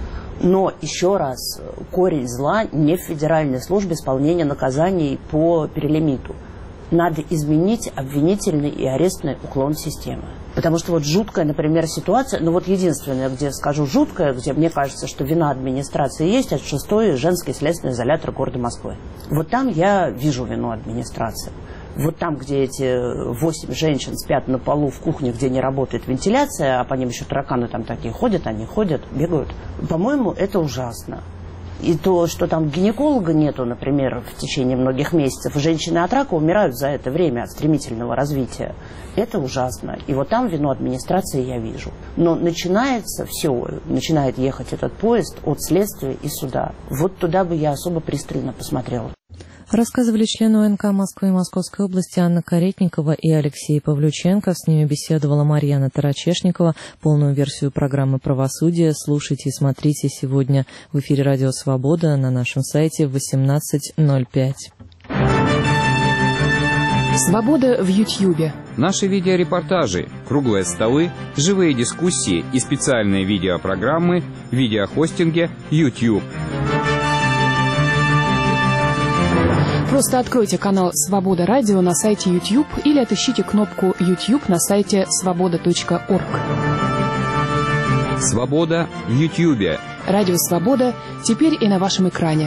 Но, еще раз, корень зла не в Федеральной службе исполнения наказаний по перелимиту. Надо изменить обвинительный и арестный уклон системы. Потому что вот жуткая, например, ситуация, ну вот единственное, где скажу жуткая, где мне кажется, что вина администрации есть, это шестой женский следственный изолятор города Москвы. Вот там я вижу вину администрации. Вот там, где эти восемь женщин спят на полу в кухне, где не работает вентиляция, а по ним еще тараканы там такие ходят, они ходят, бегают. По-моему, это ужасно. И то, что там гинеколога нету, например, в течение многих месяцев, женщины от рака умирают за это время от стремительного развития, это ужасно. И вот там вину администрации я вижу. Но начинается все, начинает ехать этот поезд от следствия и суда. Вот туда бы я особо пристально посмотрела. Рассказывали члены О Н К Москвы и Московской области Анна Каретникова и Алексей Павлюченко. С ними беседовала Марьяна Тарачешникова. Полную версию программы «Правосудие» слушайте и смотрите сегодня в эфире «Радио Свобода» на нашем сайте в восемнадцать ноль пять. Свобода в Ютьюбе. Наши видеорепортажи, круглые столы, живые дискуссии и специальные видеопрограммы в видеохостинге YouTube. Просто откройте канал «Свобода Радио» на сайте YouTube или отыщите кнопку YouTube на сайте свобода точка орг. Свобода в Ютьюбе. Радио «Свобода» теперь и на вашем экране.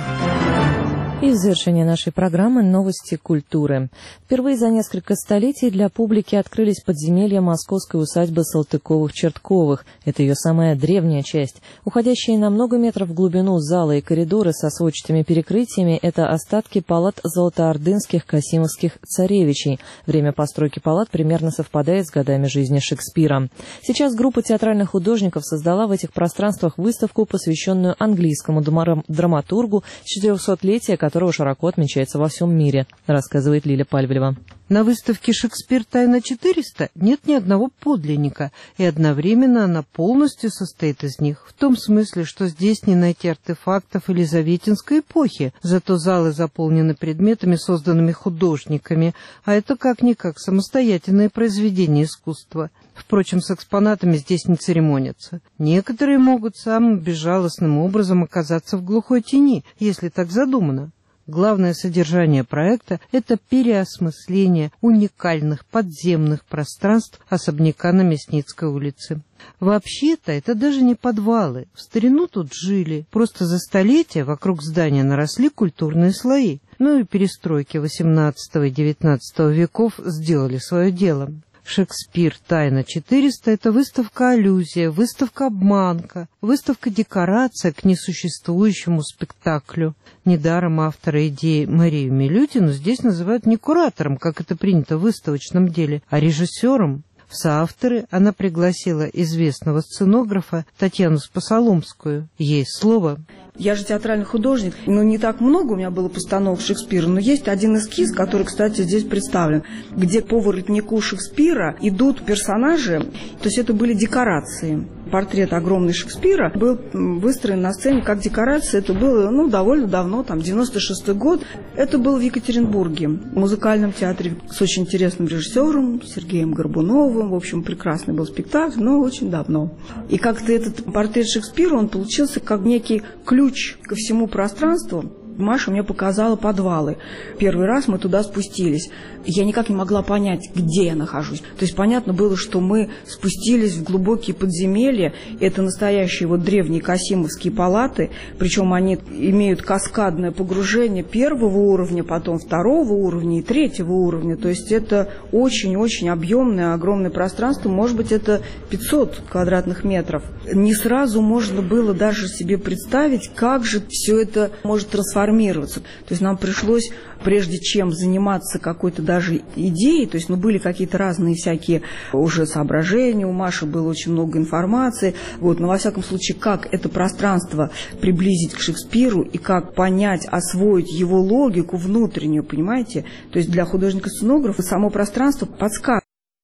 И в завершение нашей программы новости культуры. Впервые за несколько столетий для публики открылись подземелья московской усадьбы Салтыковых-Чертковых. Это ее самая древняя часть. Уходящие на много метров в глубину залы и коридоры со сводчатыми перекрытиями – это остатки палат золотоордынских касимовских царевичей. Время постройки палат примерно совпадает с годами жизни Шекспира. Сейчас группа театральных художников создала в этих пространствах выставку, посвященную английскому драматургу четырехсотлетия, которого широко отмечается во всем мире, рассказывает Лиля Пальвелева. На выставке «Шекспир. Тайна четыреста» нет ни одного подлинника, и одновременно она полностью состоит из них, в том смысле, что здесь не найти артефактов елизаветинской эпохи, зато залы заполнены предметами, созданными художниками, а это как-никак самостоятельное произведение искусства. Впрочем, с экспонатами здесь не церемонятся. Некоторые могут самым безжалостным образом оказаться в глухой тени, если так задумано. Главное содержание проекта – это переосмысление уникальных подземных пространств особняка на Мясницкой улице. Вообще-то это даже не подвалы. В старину тут жили. Просто за столетия вокруг здания наросли культурные слои. Ну и перестройки восемнадцатого и девятнадцатого веков сделали свое дело. «Шекспир. Тайна четыреста» — это выставка-аллюзия, выставка-обманка, выставка-декорация к несуществующему спектаклю. Недаром автора идеи Марию Милютину здесь называют не куратором, как это принято в выставочном деле, а режиссером. В соавторы она пригласила известного сценографа Татьяну Спасоломскую. Ей слово. Я же театральный художник, но не так много у меня было постановок Шекспира, но есть один эскиз, который, кстати, здесь представлен, где по воротнику Шекспира идут персонажи, то есть это были декорации. Портрет огромный Шекспира был выстроен на сцене как декорация. Это было ну, довольно давно, там, девяносто шестой год. Это было в Екатеринбурге, в музыкальном театре с очень интересным режиссером Сергеем Горбуновым. В общем, прекрасный был спектакль, но очень давно. И как-то этот портрет Шекспира, он получился как некий ключ ко всему пространству. Маша мне показала подвалы. Первый раз мы туда спустились. Я никак не могла понять, где я нахожусь. То есть понятно было, что мы спустились в глубокие подземелья. Это настоящие вот древние касимовские палаты. Причем они имеют каскадное погружение первого уровня, потом второго уровня и третьего уровня. То есть это очень-очень объемное, огромное пространство. Может быть, это пятьсот квадратных метров. Не сразу можно было даже себе представить, как же все это может трансформироваться. То есть нам пришлось, прежде чем заниматься какой-то даже идеей, то есть ну, были какие-то разные всякие уже соображения, у Маши было очень много информации, вот, но во всяком случае, как это пространство приблизить к Шекспиру и как понять, освоить его логику внутреннюю, понимаете? То есть для художника-сценографа само пространство подсказывает.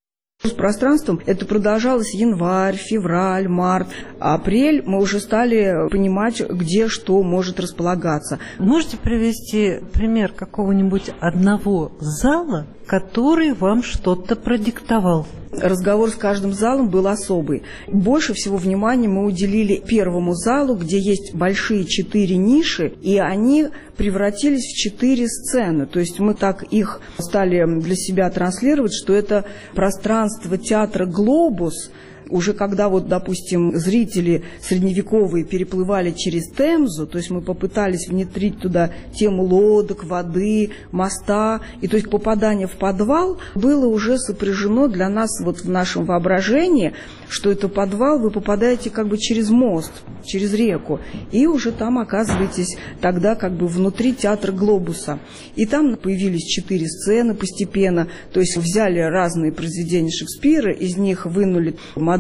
С пространством это продолжалось январь, февраль, март, а апрель мы уже стали понимать, где что может располагаться. Можете привести пример какого-нибудь одного зала, который вам что-то продиктовал? Разговор с каждым залом был особый. Больше всего внимания мы уделили первому залу, где есть большие четыре ниши, и они превратились в четыре сцены. То есть мы так их стали для себя транслировать, что это пространство театра «Глобус». Уже когда, вот, допустим, зрители средневековые переплывали через Темзу, то есть мы попытались внедрить туда тему лодок, воды, моста, и то есть попадание в подвал было уже сопряжено для нас вот в нашем воображении, что это подвал, вы попадаете как бы через мост, через реку, и уже там оказываетесь тогда как бы внутри театра «Глобуса». И там появились четыре сцены постепенно, то есть взяли разные произведения Шекспира, из них вынули «Мадам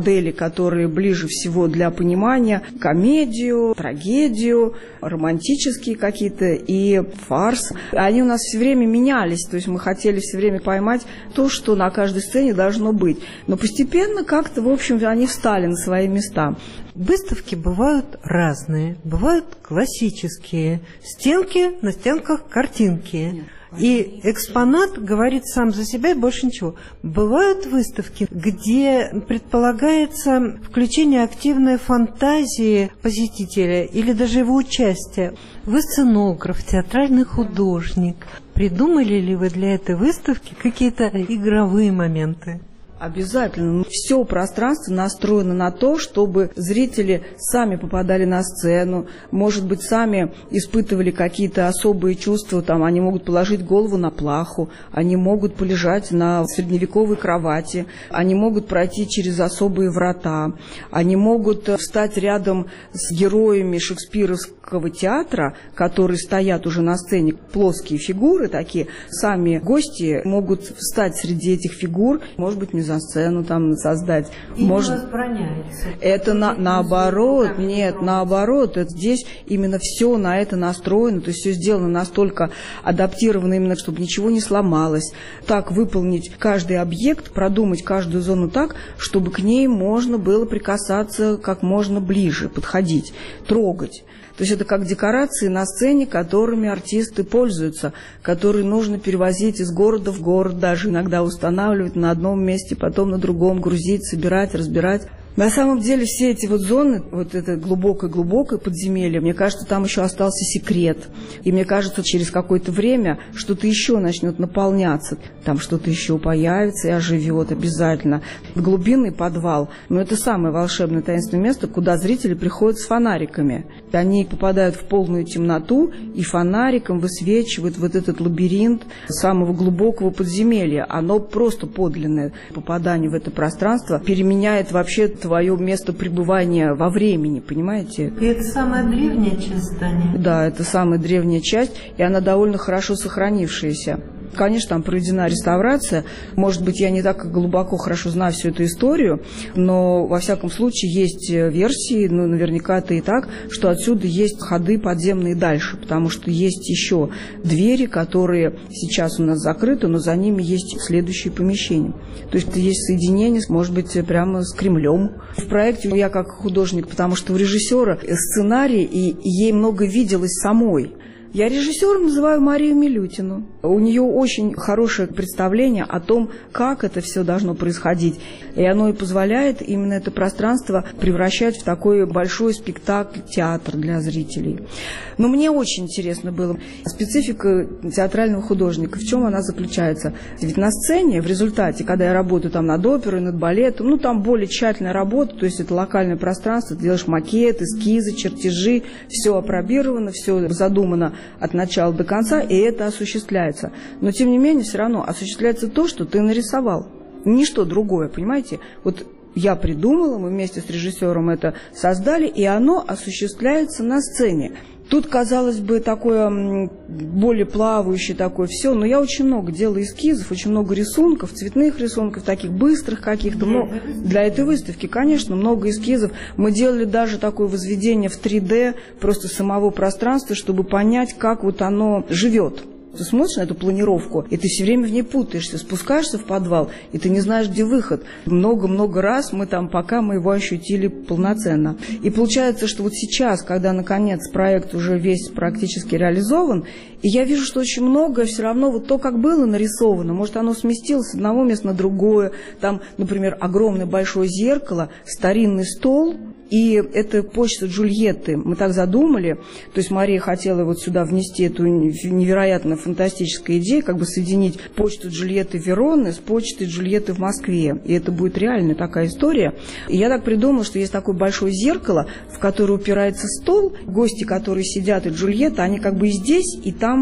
модели, которые ближе всего для понимания, комедию, трагедию, романтические какие-то и фарс. Они у нас все время менялись, то есть мы хотели все время поймать то, что на каждой сцене должно быть. Но постепенно как-то, в общем, они встали на свои места. Выставки бывают разные, бывают классические, стенки, на стенках картинки. И экспонат говорит сам за себя и больше ничего. Бывают выставки, где предполагается включение активной фантазии посетителя или даже его участия. Вы сценограф, театральный художник. Придумали ли вы для этой выставки какие-то игровые моменты? Обязательно. Все пространство настроено на то, чтобы зрители сами попадали на сцену, может быть, сами испытывали какие-то особые чувства. Там, они могут положить голову на плаху, они могут полежать на средневековой кровати, они могут пройти через особые врата, они могут встать рядом с героями шекспировского театра, которые стоят уже на сцене, плоские фигуры такие. Сами гости могут встать среди этих фигур, может быть, мизансцену там создать. И Может, возбраняется. Это на, наоборот, нет, наоборот, это здесь именно все на это настроено, то есть все сделано настолько адаптировано именно, чтобы ничего не сломалось. Так выполнить каждый объект, продумать каждую зону так, чтобы к ней можно было прикасаться как можно ближе, подходить, трогать. То есть это как декорации на сцене, которыми артисты пользуются, которые нужно перевозить из города в город, даже иногда устанавливать на одном месте, потом на другом, грузить, собирать, разбирать. На самом деле все эти вот зоны, вот это глубокое-глубокое подземелье, мне кажется, там еще остался секрет. И мне кажется, через какое-то время что-то еще начнет наполняться. Там что-то еще появится и оживет обязательно. Глубинный подвал, но это самое волшебное таинственное место, куда зрители приходят с фонариками. Они попадают в полную темноту и фонариком высвечивают вот этот лабиринт самого глубокого подземелья. Оно просто подлинное. Попадание в это пространство переменяет вообще твое место пребывания во времени, понимаете? И это самая древняя часть здания? Да, это самая древняя часть, и она довольно хорошо сохранившаяся. Конечно, там проведена реставрация. Может быть, я не так глубоко хорошо знаю всю эту историю, но, во всяком случае, есть версии, ну, наверняка это и так, что отсюда есть ходы подземные дальше, потому что есть еще двери, которые сейчас у нас закрыты, но за ними есть следующие помещения. То есть это есть соединение, может быть, прямо с Кремлем. В проекте я как художник, потому что у режиссера сценарий, и ей много виделось самой. Я режиссером называю Марию Милютину. У нее очень хорошее представление о том, как это все должно происходить. И оно и позволяет именно это пространство превращать в такой большой спектакль, театр для зрителей. Но мне очень интересно было специфика театрального художника. В чем она заключается? Ведь на сцене, в результате, когда я работаю там над оперой, над балетом, ну там более тщательная работа, то есть это локальное пространство, ты делаешь макет, эскизы, чертежи, все апробировано, все задумано от начала до конца, и это осуществляется. Но, тем не менее, все равно осуществляется то, что ты нарисовал. Ничто другое, понимаете? Вот я придумала, мы вместе с режиссером это создали, и оно осуществляется на сцене. Тут, казалось бы, такое более плавающее такое все, но я очень много делала эскизов, очень много рисунков, цветных рисунков, таких быстрых каких-то. Но для этой выставки, конечно, много эскизов. Мы делали даже такое возведение в три дэ просто самого пространства, чтобы понять, как вот оно живет. Ты смотришь на эту планировку, и ты все время в ней путаешься, спускаешься в подвал, и ты не знаешь, где выход. Много-много раз мы там, пока мы его ощутили полноценно. И получается, что вот сейчас, когда, наконец, проект уже весь практически реализован, и я вижу, что очень многое все равно, вот то, как было нарисовано, может, оно сместилось с одного места на другое. Там, например, огромное большое зеркало, старинный стол, и это почта Джульетты. Мы так задумали, то есть Мария хотела вот сюда внести эту невероятно фантастическую идею, как бы соединить почту Джульетты Вероны с почтой Джульетты в Москве. И это будет реально такая история. И я так придумала, что есть такое большое зеркало, в которое упирается стол. Гости, которые сидят, и Джульетта, они как бы и здесь, и там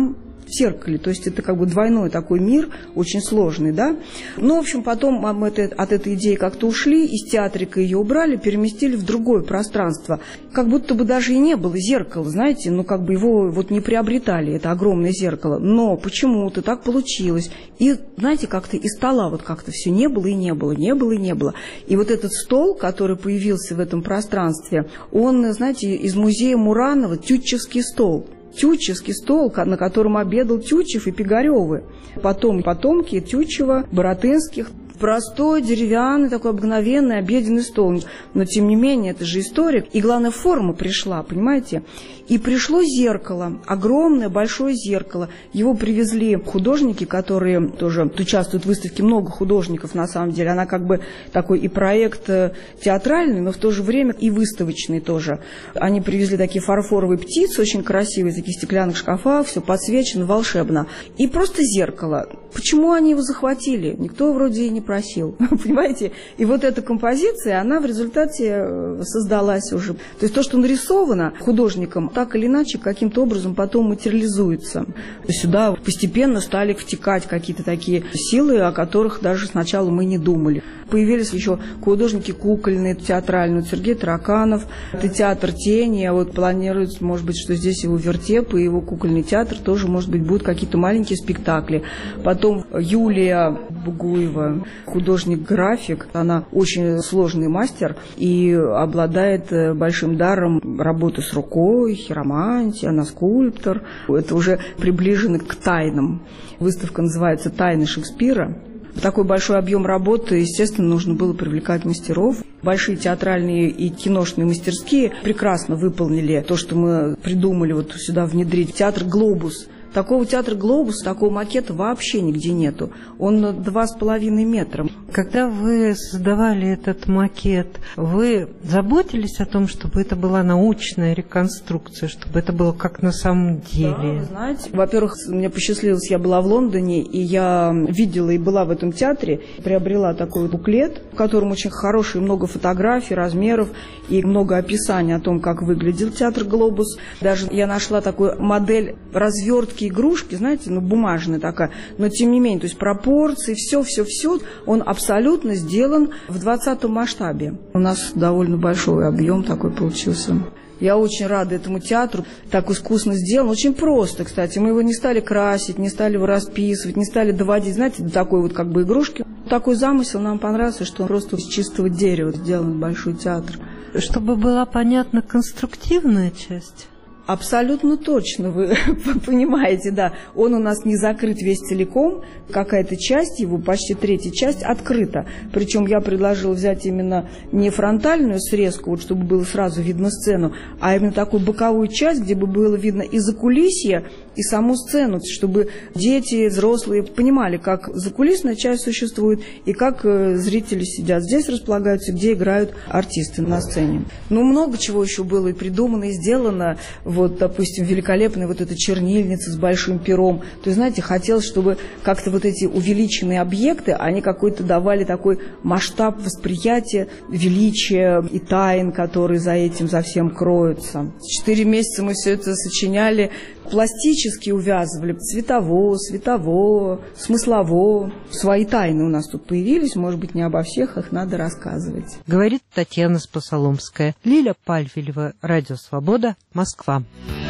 в зеркале. То есть это как бы двойной такой мир, очень сложный, да. Ну, в общем, потом мы от этой идеи как-то ушли, из театрика ее убрали, переместили в другое пространство. Как будто бы даже и не было зеркала, знаете, ну, как бы его вот не приобретали, это огромное зеркало. Но почему-то так получилось. И, знаете, как-то и стола вот как-то все не было и не было, не было и не было. И вот этот стол, который появился в этом пространстве, он, знаете, из музея Муранова, Тютчевский стол. Тютчевский стол, на котором обедал Тютчев и Пигаревы. Потом потомки Тютчева, Боротынских. Простой, деревянный, такой обыкновенный обеденный стол. Но, тем не менее, это же историк. И, главное, форма пришла, понимаете? И пришло зеркало, огромное, большое зеркало. Его привезли художники, которые тоже участвуют в выставке, много художников, на самом деле. Она как бы такой и проект театральный, но в то же время и выставочный тоже. Они привезли такие фарфоровые птицы, очень красивые, такие стеклянных шкафах, все подсвечено, волшебно. И просто зеркало. Почему они его захватили? Никто вроде и не просил, понимаете? И вот эта композиция, она в результате создалась уже. То есть то, что нарисовано художником, так или иначе, каким-то образом потом материализуется. Сюда постепенно стали втекать какие-то такие силы, о которых даже сначала мы не думали. Появились еще художники кукольные, театральные. Сергей Тараканов, это театр тени. А вот планируется, может быть, что здесь его вертеп и его кукольный театр тоже, может быть, будут какие-то маленькие спектакли. Потом Юлия Бугуева, художник-график. Она очень сложный мастер и обладает большим даром работы с рукой, хиромантия, она скульптор. Это уже приближено к тайнам. Выставка называется «Тайны Шекспира». Такой большой объем работы, естественно, нужно было привлекать мастеров. Большие театральные и киношные мастерские прекрасно выполнили то, что мы придумали вот сюда внедрить. Театр «Глобус». Такого театра «Глобус», такого макета вообще нигде нету. Он два с половиной метра. Когда вы создавали этот макет, вы заботились о том, чтобы это была научная реконструкция, чтобы это было как на самом деле? Да, вы знаете, во-первых, мне посчастливилось, я была в Лондоне, и я видела и была в этом театре, приобрела такой буклет, в котором очень хорошие много фотографий, размеров и много описаний о том, как выглядел театр «Глобус». Даже я нашла такую модель развертки игрушки, знаете, ну, бумажная такая, но тем не менее, то есть пропорции, все-все-все, он абсолютно сделан в двадцатом масштабе. У нас довольно большой объем такой получился. Я очень рада этому театру, так искусно сделан, очень просто, кстати. Мы его не стали красить, не стали его расписывать, не стали доводить, знаете, до такой вот как бы игрушки. Такой замысел нам понравился, что он просто из чистого дерева сделан большой театр. Чтобы была понятна конструктивная часть? Абсолютно точно, вы понимаете, да. Он у нас не закрыт весь целиком, какая-то часть его, почти третья часть, открыта. Причем я предложила взять именно не фронтальную срезку, вот, чтобы было сразу видно сцену, а именно такую боковую часть, где бы было видно и закулисье, и саму сцену, чтобы дети, взрослые понимали, как закулисная часть существует и как э, зрители сидят здесь, располагаются, где играют артисты на сцене. Ну, много чего еще было и придумано, и сделано. Вот, допустим, великолепная вот эта чернильница с большим пером. То есть, знаете, хотелось, чтобы как-то вот эти увеличенные объекты, они какой-то давали такой масштаб восприятия, величия и тайн, которые за этим, за всем кроются. Четыре месяца мы все это сочиняли, пластически увязывали, цветово, светово, смыслово. Свои тайны у нас тут появились, может быть, не обо всех их надо рассказывать. Говорит Татьяна Спасоломская. Лиля Пальфилева, Радио Свобода, Москва.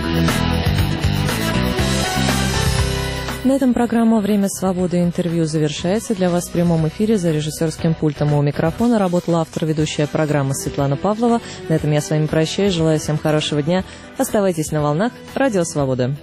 На этом программа «Время свободы» интервью завершается. Для вас в прямом эфире за режиссерским пультом у микрофона работала автор ведущая программы Светлана Павлова. На этом я с вами прощаюсь. Желаю всем хорошего дня. Оставайтесь на волнах Радио Свобода.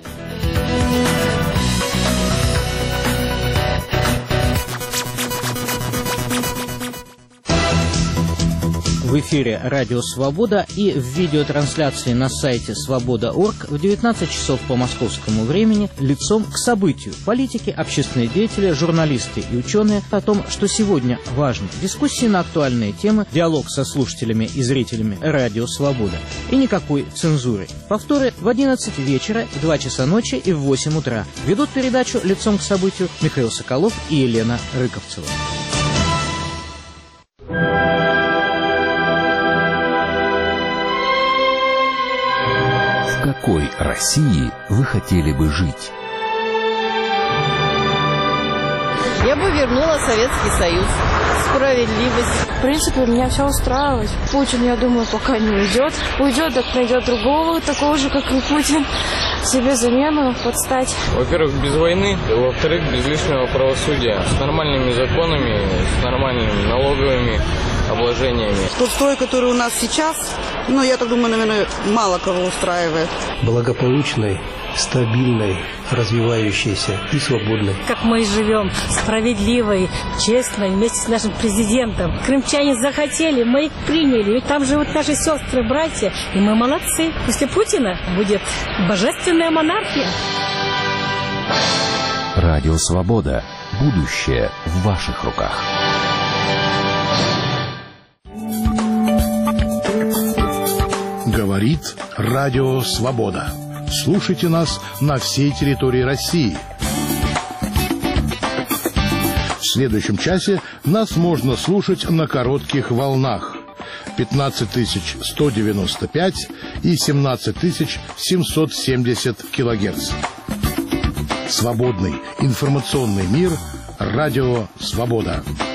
В эфире «Радио Свобода» и в видеотрансляции на сайте свобода точка орг в девятнадцать часов по московскому времени лицом к событию. Политики, общественные деятели, журналисты и ученые о том, что сегодня важно. Дискуссии на актуальные темы, диалог со слушателями и зрителями «Радио Свобода». И никакой цензуры. Повторы в одиннадцать вечера, в два часа ночи и в восемь утра. Ведут передачу лицом к событию Михаил Соколов и Елена Рыковцева. В какой России вы хотели бы жить? Я бы вернула Советский Союз. Справедливость. В принципе, меня все устраивает. Путин, я думаю, пока не уйдет. Уйдет, так найдет другого, такого же, как и Путин. Себе замену подстать. Во-первых, без войны. Во-вторых, без лишнего правосудия. С нормальными законами, с нормальными налоговыми обложениями. Тот строй, который у нас сейчас, ну, я так думаю, наверное, мало кого устраивает. Благополучной, стабильной, развивающейся и свободной. Как мы живем, справедливой, честной, вместе с нашим президентом. Крымчане захотели, мы их приняли. Ведь там живут наши сестры, братья, и мы молодцы. После Путина будет божественная монархия. Радио «Свобода». Будущее в ваших руках. Говорит Радио «Свобода». Слушайте нас на всей территории России. В следующем часе нас можно слушать на коротких волнах пятнадцать тысяч сто девяносто пять и семнадцать тысяч семьсот семьдесят килогерц. Свободный информационный мир. Радио «Свобода».